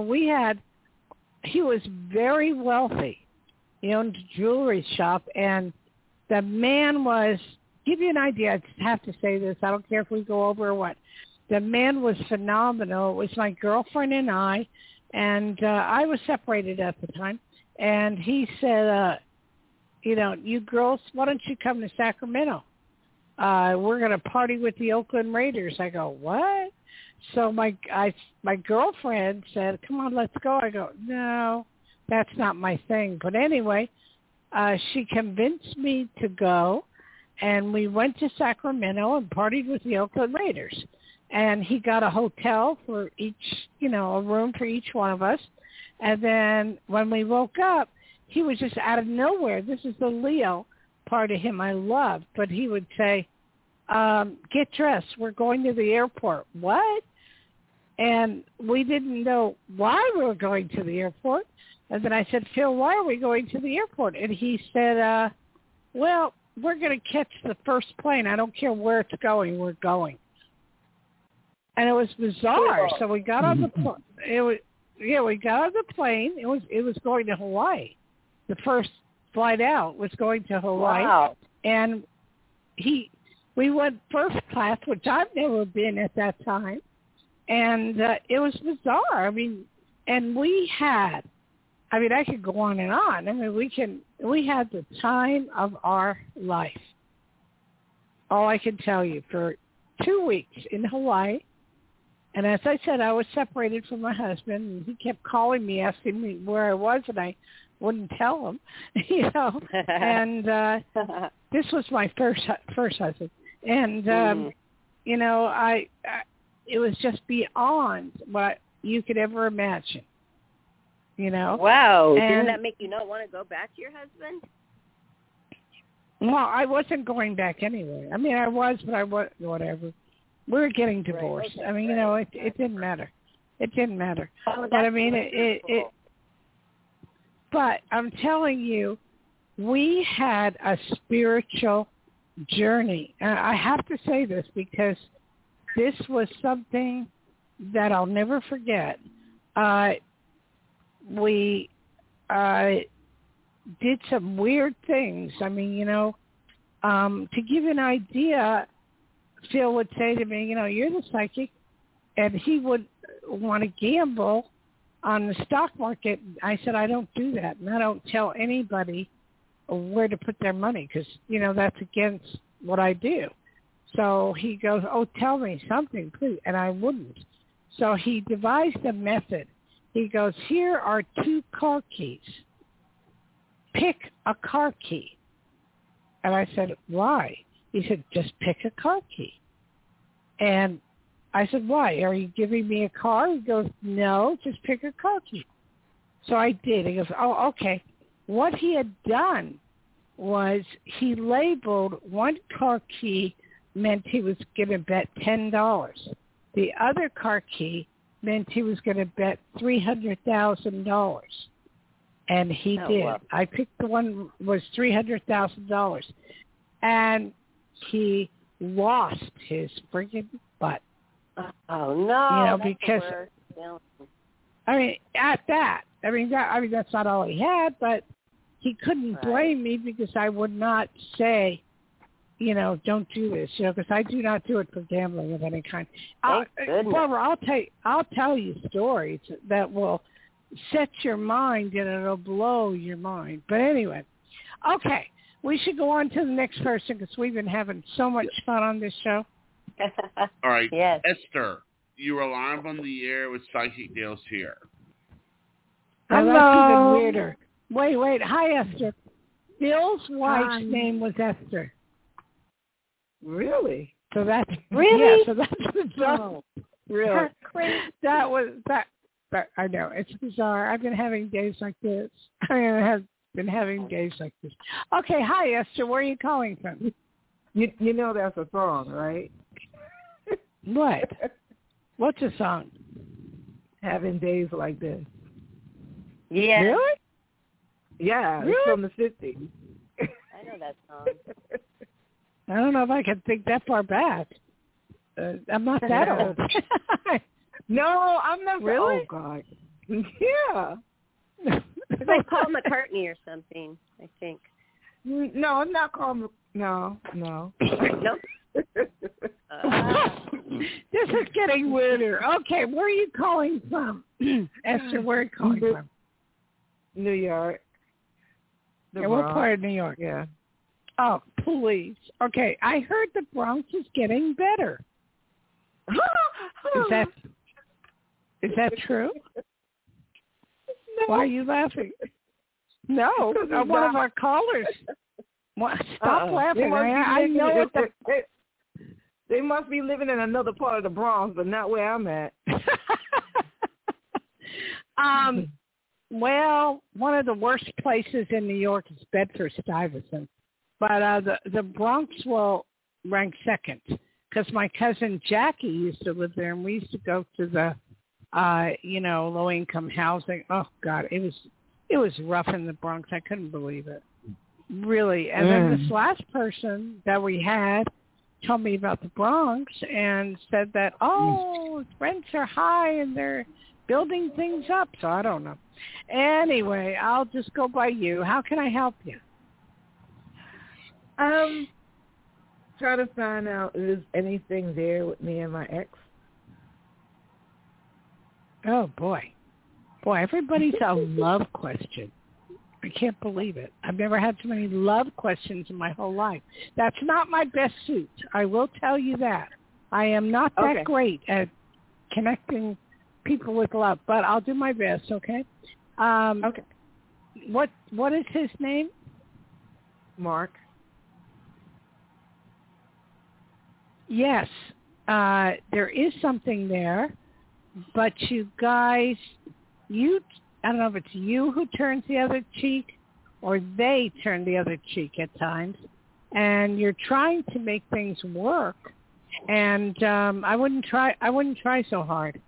He was very wealthy. He owned a jewelry shop, and the man was, give you an idea, I have to say this, I don't care if we go over or what. The man was phenomenal. It was my girlfriend and I was separated at the time, and he said, you girls, why don't you come to Sacramento? We're going to party with the Oakland Raiders. I go, what? So my girlfriend said, come on, let's go. I go, no, that's not my thing. But anyway, she convinced me to go, and we went to Sacramento and partied with the Oakland Raiders. And he got a hotel for each, a room for each one of us. And then when we woke up, he was just out of nowhere. This is the Leo part of him I loved, but he would say, get dressed, we're going to the airport. What? And we didn't know why we were going to the airport. And then I said, Phil, why are we going to the airport? And he said, well, we're going to catch the first plane. I don't care where it's going, we're going. And it was bizarre. So we got on the plane. We got on the plane. It was going to Hawaii. The first flight out was going to Hawaii. Wow. And we went first class, which I've never been at that time. And it was bizarre. I mean, and I could go on and on. I mean, we had the time of our life. All I can tell you, for 2 weeks in Hawaii. And as I said, I was separated from my husband, and he kept calling me, asking me where I was, and I wouldn't tell him, And this was my first husband, and it was just beyond what you could ever imagine. Wow! Didn't that make you not want to go back to your husband? Well, I wasn't going back anyway. I mean, I was, but I was whatever. We were getting divorced. Right. I mean, it didn't matter. It didn't matter. Oh, but I mean, it. But I'm telling you, we had a spiritual journey. And I have to say this because this was something that I'll never forget. We did some weird things. I mean, to give you an idea, Phil would say to me, you're the psychic, and he would want to gamble on the stock market. I said, I don't do that, and I don't tell anybody where to put their money because, that's against what I do. So he goes, oh, tell me something, please, and I wouldn't. So he devised a method. He goes, here are 2 car keys. Pick a car key. And I said, why? He said, just pick a car key. And I said, why? Are you giving me a car? He goes, no, just pick a car key. So I did. He goes, oh, okay. What he had done was he labeled one car key meant he was going to bet $10. The other car key meant he was going to bet $300,000. And he did. Wow. I picked the one was $300,000. And he lost his friggin' butt. Oh no! Because at that, that's not all he had, but he couldn't blame me because I would not say don't do this, because I do not do it for gambling of any kind. Thank goodness. Barbara, I'll tell you stories that will set your mind and it'll blow your mind. But anyway, okay, we should go on to the next person because we've been having so much fun on this show. All right, yes. Esther, you are live on the air with Psychic Dales here. Oh, that's even weirder. Wait. Hi, Esther. Bill's wife's name was Esther. Really? So that's really. Yeah, so that's bizarre. Really? That was that. I know it's bizarre. I've been having days like this. I have been having days like this. Okay, hi Esther. Where are you calling from? You know that's a song, right? What? What's a song? Having Days Like This. Yeah. Really? Yeah, really? It's from the 50s. I know that song. I don't know if I can think that far back. I'm not that old. No, I'm not. Really? Oh, God. Yeah. It's like Paul McCartney or something, I think. No, I'm not calling. No. Nope. This is getting weirder. Okay, where are you calling from? Esther, where are you calling from? New York. What part of New York? Yeah. Oh, please. Okay, I heard the Bronx is getting better. Is that true? No. Why are you laughing? No, one of our callers. Stop laughing. I know what they must be living in another part of the Bronx, but not where I'm at. Well, one of the worst places in New York is Bedford-Stuyvesant, but the Bronx will rank second because my cousin Jackie used to live there, and we used to go to the, low-income housing. Oh God, it was rough in the Bronx. I couldn't believe it, really. And then this last person that we had told me about the Bronx and said that rents are high and they're building things up. So I don't know. Anyway, I'll just go by you. How can I help you? Try to find out if there's anything there with me and my ex. Oh, boy, everybody's a love question. I can't believe it. I've never had so many love questions in my whole life. That's not my best suit. I will tell you that. I am not that great at connecting people with love, but I'll do my best, okay? Okay. What is his name? Mark. Yes, there is something there, but you guys, I don't know if it's you who turns the other cheek or they turn the other cheek at times, and you're trying to make things work, and I wouldn't try so hard.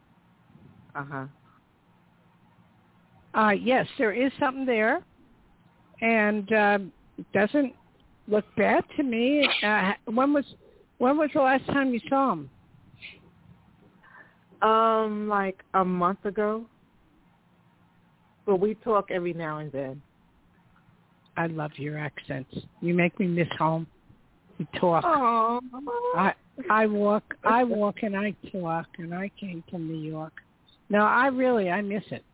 Yes, there is something there, and it doesn't look bad to me. When was the last time you saw him? Like a month ago. But we talk every now and then. I love your accents. You make me miss home. You talk. Aww. I walk and I talk, and I came from New York. No, I miss it.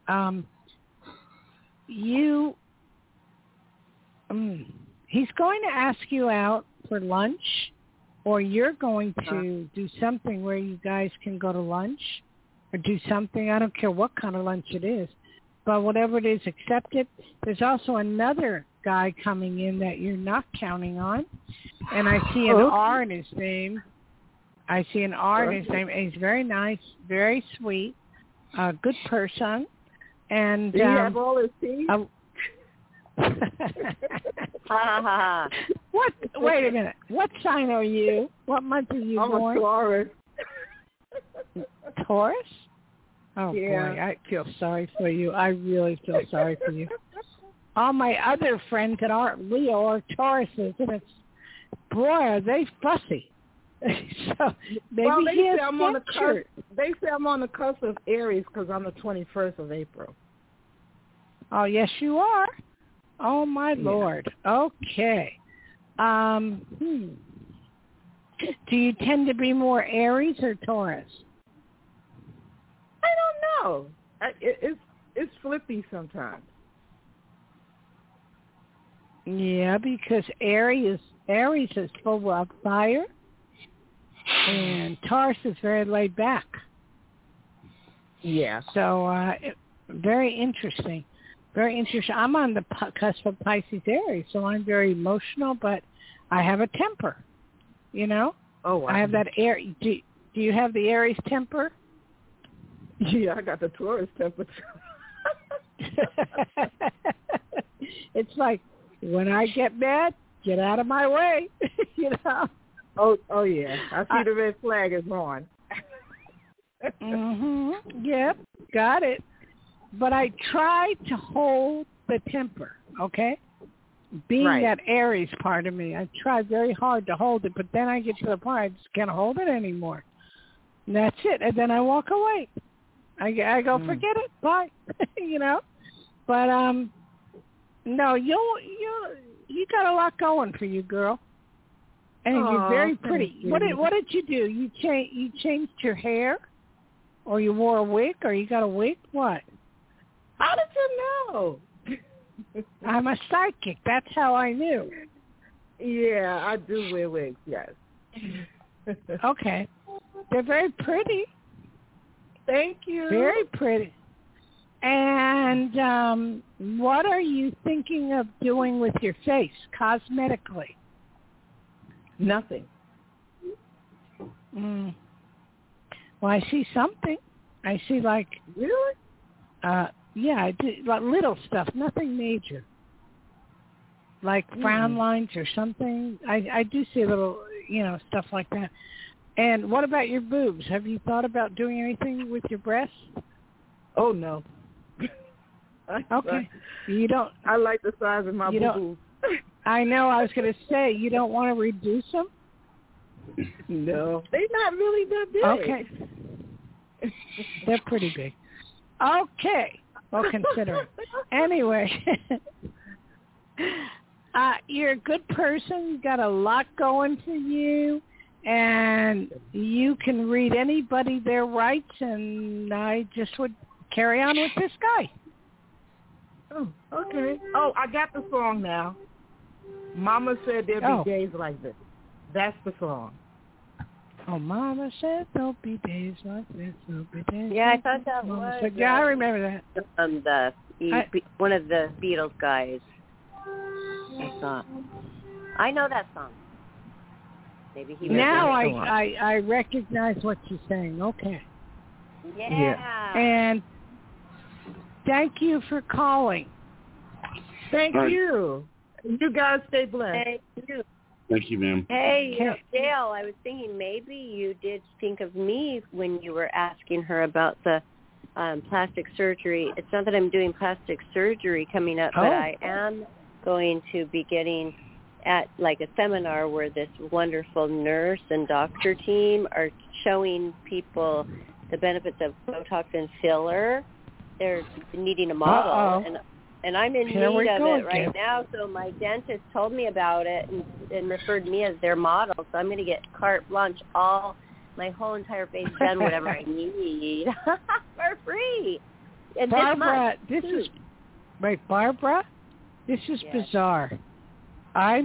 He's going to ask you out for lunch, or you're going to do something where you guys can go to lunch, or do something. I don't care what kind of lunch it is, but whatever it is, accept it. There's also another guy coming in that you're not counting on, and I see an R in his name. And he's very nice, very sweet, good person. And do you have all his teeth? What? Wait a minute. What sign are you? What month are you born? I'm a Taurus. Taurus? Oh, yeah. boy, I feel sorry for you. I really feel sorry for you. All my other friends that aren't Leo are Tauruses, and it's, boy, are they fussy. So maybe they say I'm on the cusp. They say I'm on the cusp of Aries because I'm the 21st of April. Oh, yes, you are. Oh, my Lord. Okay. Do you tend to be more Aries or Taurus? I don't know. It's flippy sometimes. Yeah, because Aries is full of fire, and Taurus is very laid back. Yeah. So very interesting. Very interesting. I'm on the cusp of Pisces Aries, so I'm very emotional, but I have a temper. You know? Oh, wow. I have that Aries. Do you have the Aries temper? Yeah, I got the Taurus temper too. It's like, when I get mad, get out of my way. You know? Oh yeah. I see the red flag is on. Yep, got it. But I try to hold the temper, okay? Being right. that Aries part of me, I try very hard to hold it, but then I get to the point I just can't hold it anymore. And that's it. And then I walk away. I go, forget it, bye. You know? But no, you got a lot going for you, girl. And you're very pretty. What did you do? You changed your hair, or you wore a wig, or you got a wig? What? How did you know? I'm a psychic. That's how I knew. Yeah, I do wear wigs, yes. Okay. They're very pretty. Thank you. Very pretty. And what are you thinking of doing with your face, cosmetically? Nothing. Well, I see something. I see like... Really? Yeah, I do, like little stuff, nothing major. Like frown lines or something. I do see little, stuff like that. And what about your boobs? Have you thought about doing anything with your breasts? Oh, no. Okay. You don't... I like the size of my boo-boos. I know. I was going to say, you don't want to reduce them? No. They're not really that big. Okay. They're pretty big. Okay. Well, consider it. Anyway, you're a good person. You got a lot going for you, and you can read anybody their rights, and I just would carry on with this guy. Oh, okay. Oh, I got the song now. Mama said there'd be days like this. That's the song. Oh, Mama said there'll be days like this. There'll be days. Yeah, like I thought that Mama was. said, yeah, I remember that. One of the Beatles guys. I thought. I know that song. Maybe he. Now I recognize what you're saying. Okay. Yeah. And thank you for calling. Thank you. You guys stay blessed. Thank you. Thank you, ma'am. Hey, Dale, I was thinking maybe you did think of me when you were asking her about the plastic surgery. It's not that I'm doing plastic surgery coming up, but I am going to be getting at like a seminar where this wonderful nurse and doctor team are showing people the benefits of Botox and filler. They're needing a model, and I'm in need of it right now. So my dentist told me about it and referred me as their model. So I'm going to get carte blanche, my whole entire face done, whatever I need for free. And Barbara, Barbara, this is bizarre. I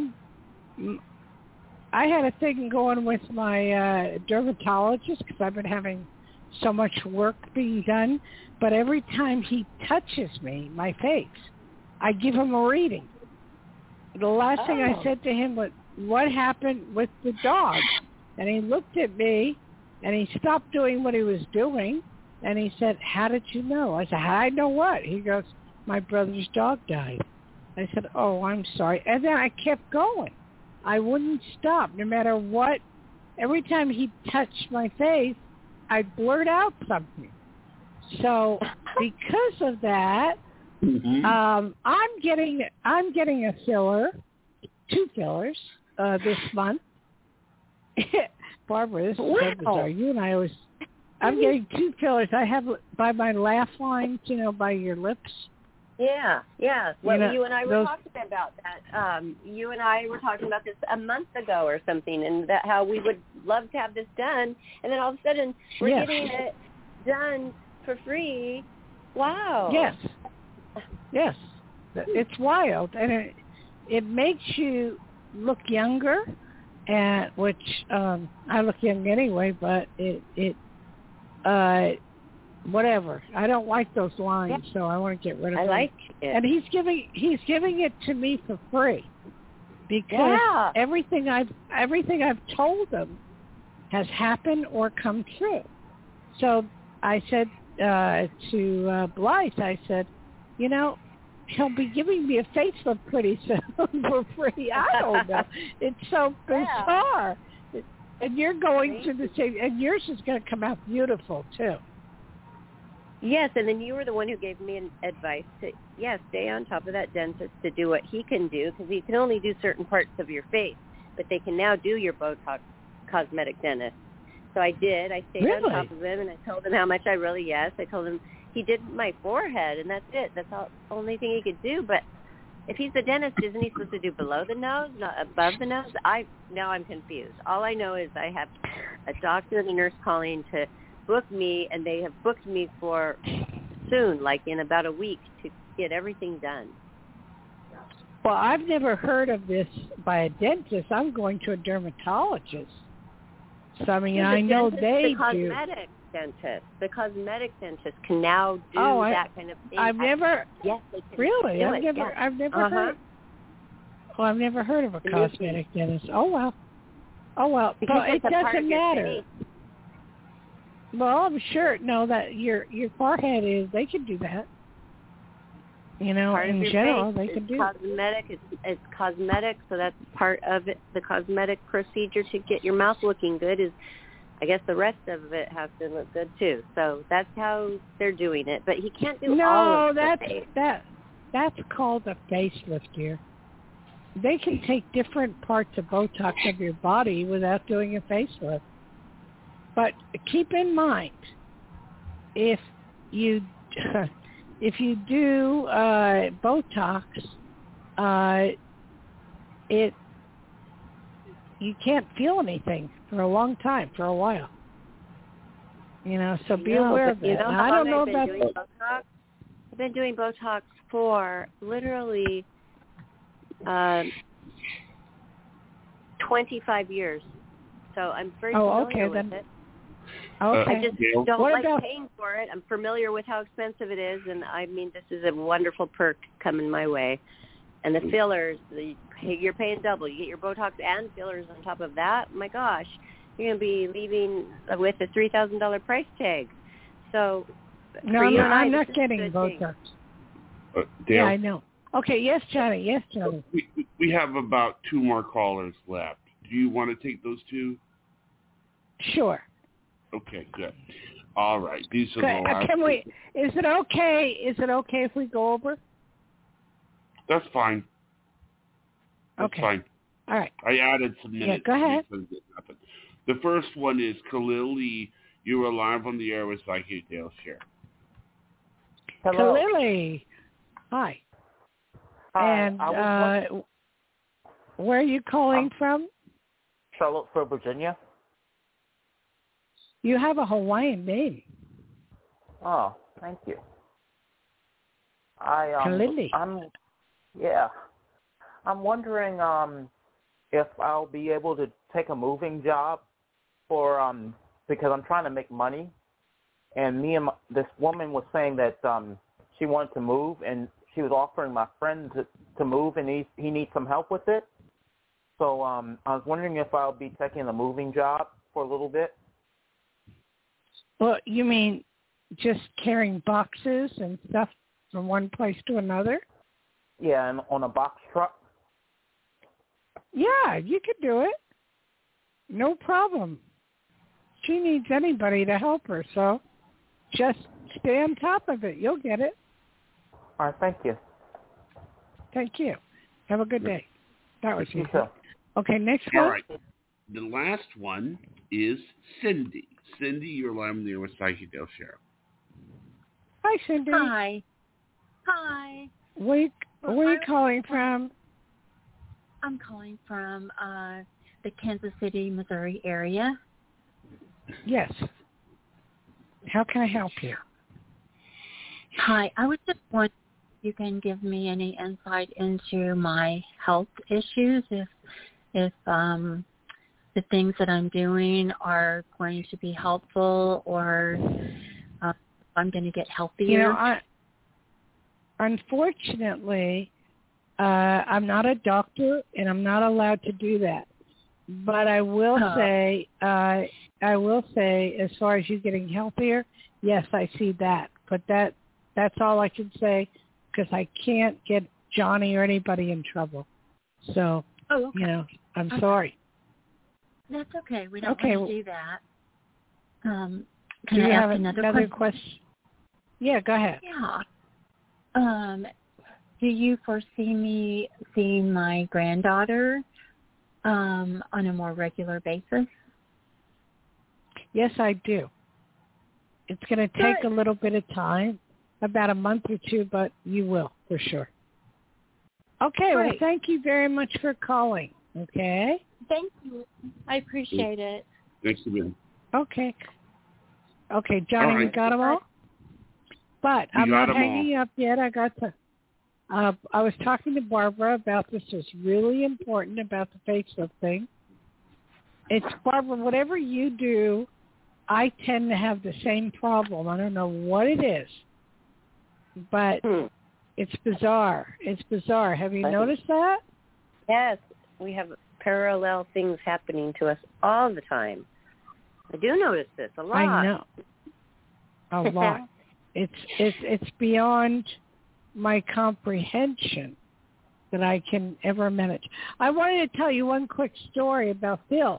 had a thing going with my dermatologist because I've been having so much work being done, but every time he touches me, my face, I give him a reading. The last thing I said to him was, what happened with the dog? And he looked at me, and he stopped doing what he was doing, and he said, how did you know? I said, how I know what? He goes, my brother's dog died. I said, oh, I'm sorry. And then I kept going. I wouldn't stop, no matter what. Every time he touched my face, I'd blurt out something. So because of that, I'm getting a filler, 2 fillers this month. Barbara, this is so bizarre. You and I always, I'm getting 2 fillers. I have by my laugh lines, by your lips. Yeah. Well, you and I were those... talking about that. You and I were talking about this a month ago or something, and that how we would love to have this done, and then all of a sudden we're getting it done for free. Wow. Yes. It's wild, and it makes you look younger, and which I look young anyway, but it whatever. I don't like those lines, so I want to get rid of them. I like it. And he's giving it to me for free because everything I've told him has happened or come true. So I said to Blythe, I said, he'll be giving me a facelift pretty soon for free. I don't know. It's so bizarre. And you're going to the same, and yours is going to come out beautiful too. Yes, and then you were the one who gave me advice to, stay on top of that dentist to do what he can do, because he can only do certain parts of your face, but they can now do your Botox cosmetic dentist. So I did. I stayed on top of him, and I told him how much I told him he did my forehead, and that's it. That's the only thing he could do. But if he's a dentist, isn't he supposed to do below the nose, not above the nose? Now I'm confused. All I know is I have a doctor and a nurse calling to book me, and they have booked me for soon, like in about a week, to get everything done. Well, I've never heard of this by a dentist. I'm going to a dermatologist. So, I mean, I know they do. The cosmetic dentist can now do that kind of thing. I've never. Yes, they can. Really? Do I've never heard. Well, I've never heard of a cosmetic dentist. Oh well. Well, it doesn't matter. Well, I'm sure. No, that your forehead is. They can do that. In general, they can do. Cosmetic. It's cosmetic, so that's part of it. The cosmetic procedure to get your mouth looking good is, I guess, the rest of it has to look good too. So that's how they're doing it. But he can't do all of the face. That's called a facelift, dear. They can take different parts of Botox of your body without doing a facelift. But keep in mind, if you do Botox, you can't feel anything for a long time, for a while. So be aware of that. I don't know about Botox. I've been doing Botox for literally 25 years, so I'm very familiar with it. Okay. I just don't like paying for it. I'm familiar with how expensive it is, and I mean, this is a wonderful perk coming my way. And the fillers, you're paying double. You get your Botox and fillers on top of that. My gosh, you're going to be leaving with a $3,000 price tag. So, I'm not getting Botox. Dale? Yeah, I know. Okay, yes, Johnny. We have about 2 more callers left. Do you want to take those 2? Sure. Okay, good. All right. These are the last. Is it okay if we go over? That's fine. That's fine. All right. I added some minutes. Yeah, go ahead. The first one is Khalil Lee. You are live on the air with Psychic Dale Share. Hello. Khalil. Hi. And where are you calling from? Charlottesville, Virginia. You have a Hawaiian name. Oh, thank you. I'm wondering if I'll be able to take a moving job because I'm trying to make money, and this woman was saying that she wanted to move, and she was offering my friend to move, and he needs some help with it. So I was wondering if I'll be taking a moving job for a little bit. Well, you mean just carrying boxes and stuff from one place to another? Yeah, and on a box truck. Yeah, you could do it. No problem. She needs anybody to help her, so just stay on top of it. You'll get it. All right, thank you. Thank you. Have a good day. That was you. Okay, next one. All right. The last one is Cindy. Cindy, you're live on the air with Psychic Dale Share. Hi, Cindy. Hi. Hi. Where are you calling from? I'm calling from the Kansas City, Missouri area. Yes. How can I help you? Hi. I was just wondering if you can give me any insight into my health issues, if the things that I'm doing are going to be helpful, or if I'm going to get healthier. You know, unfortunately, I'm not a doctor, and I'm not allowed to do that. But I will say, as far as you getting healthier, yes, I see that. But that's all I can say, because I can't get Johnny or anybody in trouble. So, you know, I'm sorry. That's okay. We don't want to do that. Can I ask have another question? Yeah, go ahead. Yeah. Do you foresee me seeing my granddaughter on a more regular basis? Yes, I do. It's going to take a little bit of time, about a month or two, but you will, for sure. Okay, Great. Well, thank you very much for calling, okay? Thank you. I appreciate it. Thanks for being. Okay, Johnny, you got them all? But I'm not hanging up yet. I got to. I was talking to Barbara about this. It's really important about the Facebook thing. It's, Barbara, whatever you do, I tend to have the same problem. I don't know what it is, but it's bizarre. It's bizarre. Have you noticed that? Yes, we have parallel things happening to us all the time. I do notice this a lot. I know. A lot. It's beyond my comprehension that I can ever manage. I wanted to tell you one quick story about Phil.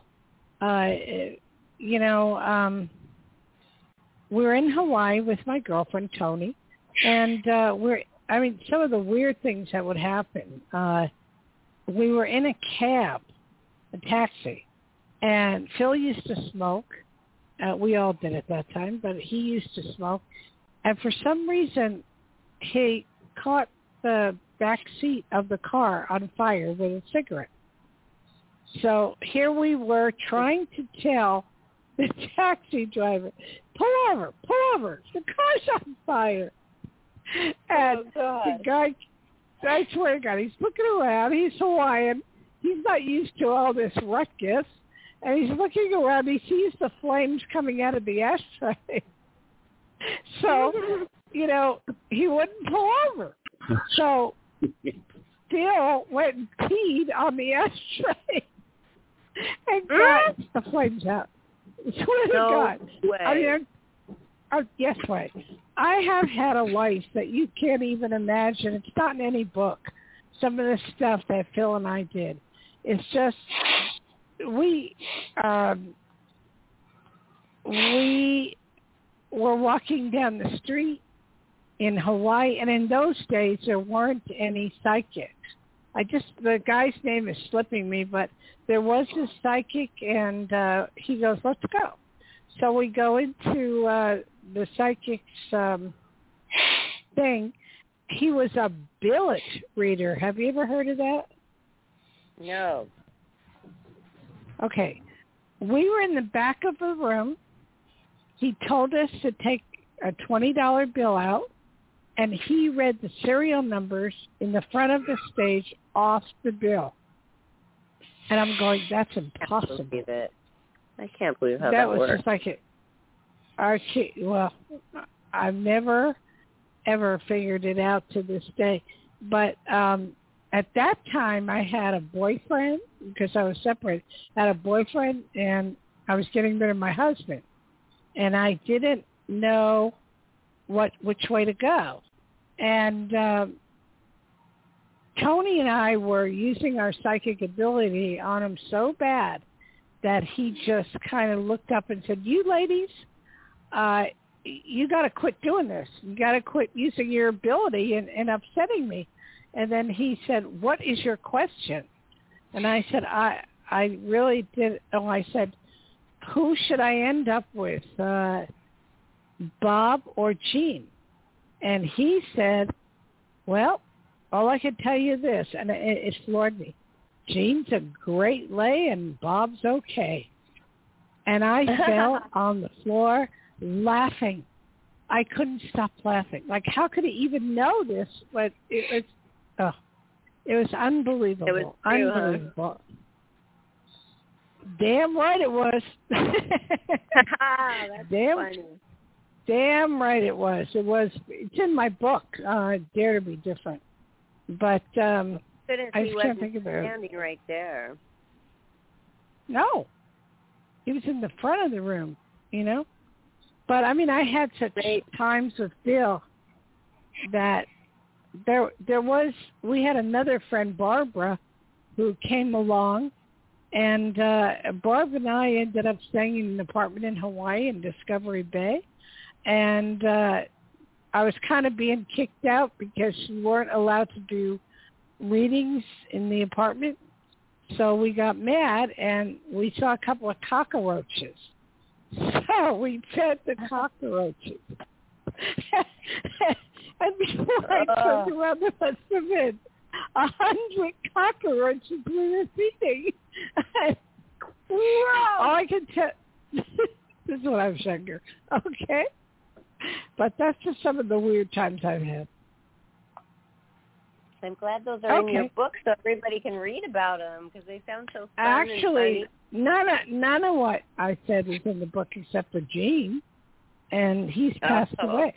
We're in Hawaii with my girlfriend Tony, and some of the weird things that would happen. We were in a cab, a taxi, and Phil used to smoke. We all did at that time, but he used to smoke. And for some reason, he caught the back seat of the car on fire with a cigarette. So here we were trying to tell the taxi driver, pull over, the car's on fire. And the guy, I swear to God, he's looking around. He's Hawaiian. He's not used to all this ruckus. And he's looking around. He sees the flames coming out of the ashtray. So, he wouldn't pull over. So Phil went and peed on the ashtray and got the flames out. Swear to God. Yes, way. I have had a life that you can't even imagine. It's not in any book. Some of the stuff that Phil and I did. It's just, we were walking down the street in Hawaii, and in those days there weren't any psychics. The guy's name is slipping me, but there was a psychic, and he goes, let's go. So we go into the psychic's thing. He was a billet reader. Have you ever heard of that? No. Okay. We were in the back of the room. He told us to take a $20 bill out, and he read the serial numbers in the front of the stage off the bill. And I'm going, that's impossible. I can't believe how that was works. Just like it. Well, I've never, ever figured it out to this day. But at that time, I had a boyfriend, because I was separated. I had a boyfriend, and I was getting rid of my husband. And I didn't know which way to go. And Tony and I were using our psychic ability on him so bad that he just kind of looked up and said, you ladies, you got to quit doing this. You got to quit using your ability and upsetting me. And then he said, what is your question? And I said, I really did. Oh, I said, who should I end up with, Bob or Gene? And he said, Well, all I can tell you this, and it floored me. Jean's a great lay and Bob's okay. And I fell on the floor laughing. I couldn't stop laughing. Like, how could he even know this? But it was unbelievable. It was true, unbelievable. Huh? Damn right it was. That's funny. Damn right it was. It's in my book, Dare to Be Different. But I can't think of it. Standing right there. No. He was in the front of the room, you know. But, I mean, I had such times with Bill that we had another friend, Barbara, who came along. And Barb and I ended up staying in an apartment in Hawaii in Discovery Bay. And I was kind of being kicked out because we weren't allowed to do readings in the apartment. So we got mad and we saw a couple of cockroaches. So we fed the cockroaches. And before I turned around, there must have been 100 cockroaches we were feeding. Wow. All I can tell, this is when I was younger, okay? But that's just some of the weird times I've had. I'm glad those are in your book so everybody can read about them because they sound so fun. Actually, and funny. none of what I said was in the book except for Gene, and he's passed away.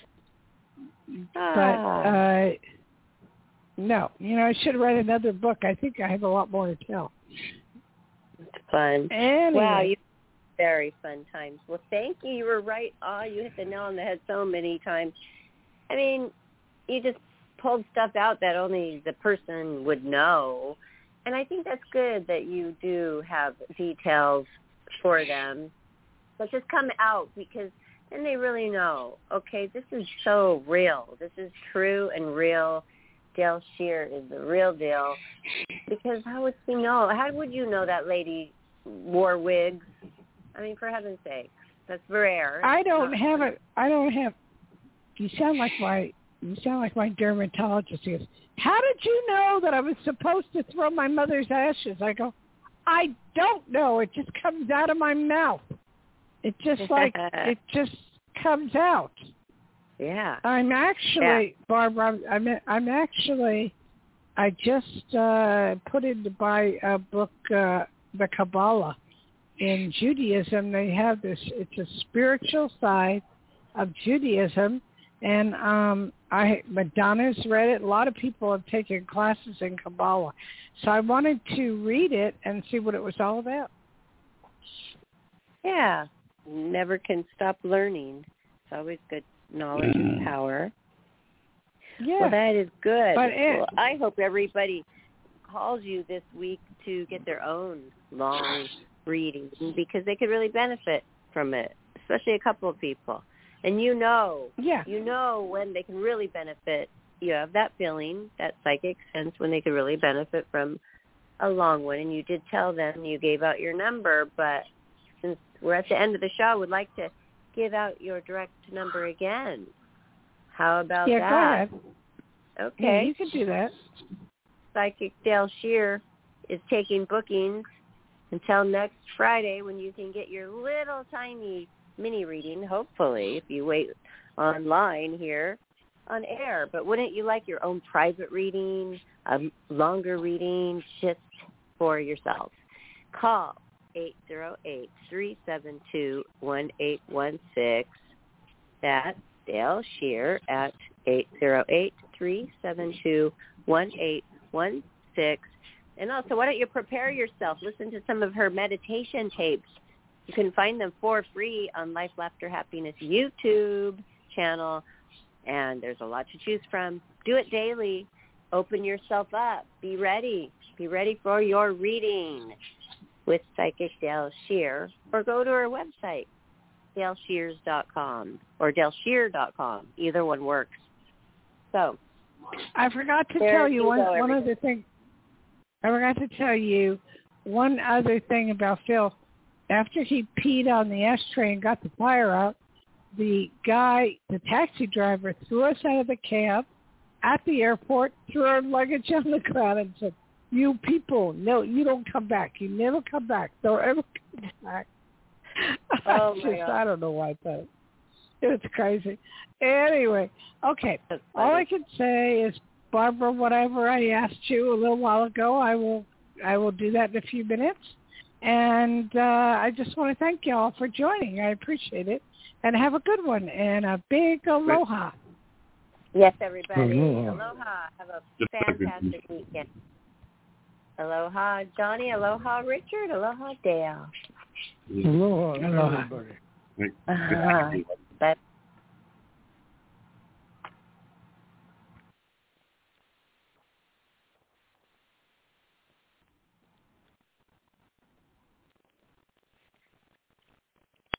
But no, I should have read another book. I think I have a lot more to tell. It's fun. Anyway. Wow, very fun times. Well, thank you. You were right. Oh, you hit the nail on the head so many times. I mean, you just pulled stuff out that only the person would know. And I think that's good that you do have details for them. But just come out because then they really know, okay, this is so real. This is true and real. Dale Scheer is the real deal. Because how would she know? How would you know that lady wore wigs? I mean, for heaven's sake, that's rare. You sound like my dermatologist. He goes, how did you know that I was supposed to throw my mother's ashes? I go, I don't know. It just comes out of my mouth. It just comes out. Yeah. I'm actually, Barbara, I just put in to buy a book, The Kabbalah. In Judaism, they have this, it's a spiritual side of Judaism. And Madonna's read it. A lot of people have taken classes in Kabbalah. So I wanted to read it and see what it was all about. Yeah. Never can stop learning. It's always good. Knowledge is power. Yeah. Well, that is good. But I hope everybody calls you this week to get their own long reading because they could really benefit from it, especially a couple of people. And you know when they can really benefit. You have that feeling, that psychic sense when they could really benefit from a long one. And you did tell them you gave out your number, but since we're at the end of the show, I would like to give out your direct number again. How about that? Yeah, go ahead. Okay. Yeah, you can do that. Psychic Dale Scheer is taking bookings until next Friday when you can get your little tiny mini reading, hopefully, if you wait online here on air. But wouldn't you like your own private reading, a longer reading just for yourself? Call 808-372-1816. That's Dale Scheer at 808-372-1816. And also, why don't you prepare yourself? Listen to some of her meditation tapes. You can find them for free on Life, Laughter, Happiness YouTube channel. And there's a lot to choose from. Do it daily. Open yourself up. Be ready. Be ready for your reading with Psychic Dale Scheer. Or go to her website, DaleScheers.com or DaleScheer.com. Either one works. So I forgot to tell you one other thing. I forgot to tell you one other thing about Phil. After he peed on the ashtray and got the fire out, the taxi driver threw us out of the cab at the airport, threw our luggage on the ground and said, "You people, no, you don't come back. You never come back. Don't ever come back." Oh my God. I don't know why, but it's crazy. Anyway, okay. All I can say is, Barbara, whatever I asked you a little while ago, I will do that in a few minutes. And I just want to thank you all for joining. I appreciate it. And have a good one and a big aloha. Yes, everybody. Aloha. Have a fantastic weekend. Aloha, Johnny. Aloha, Richard. Aloha, Dale. Aloha, everybody. Bye.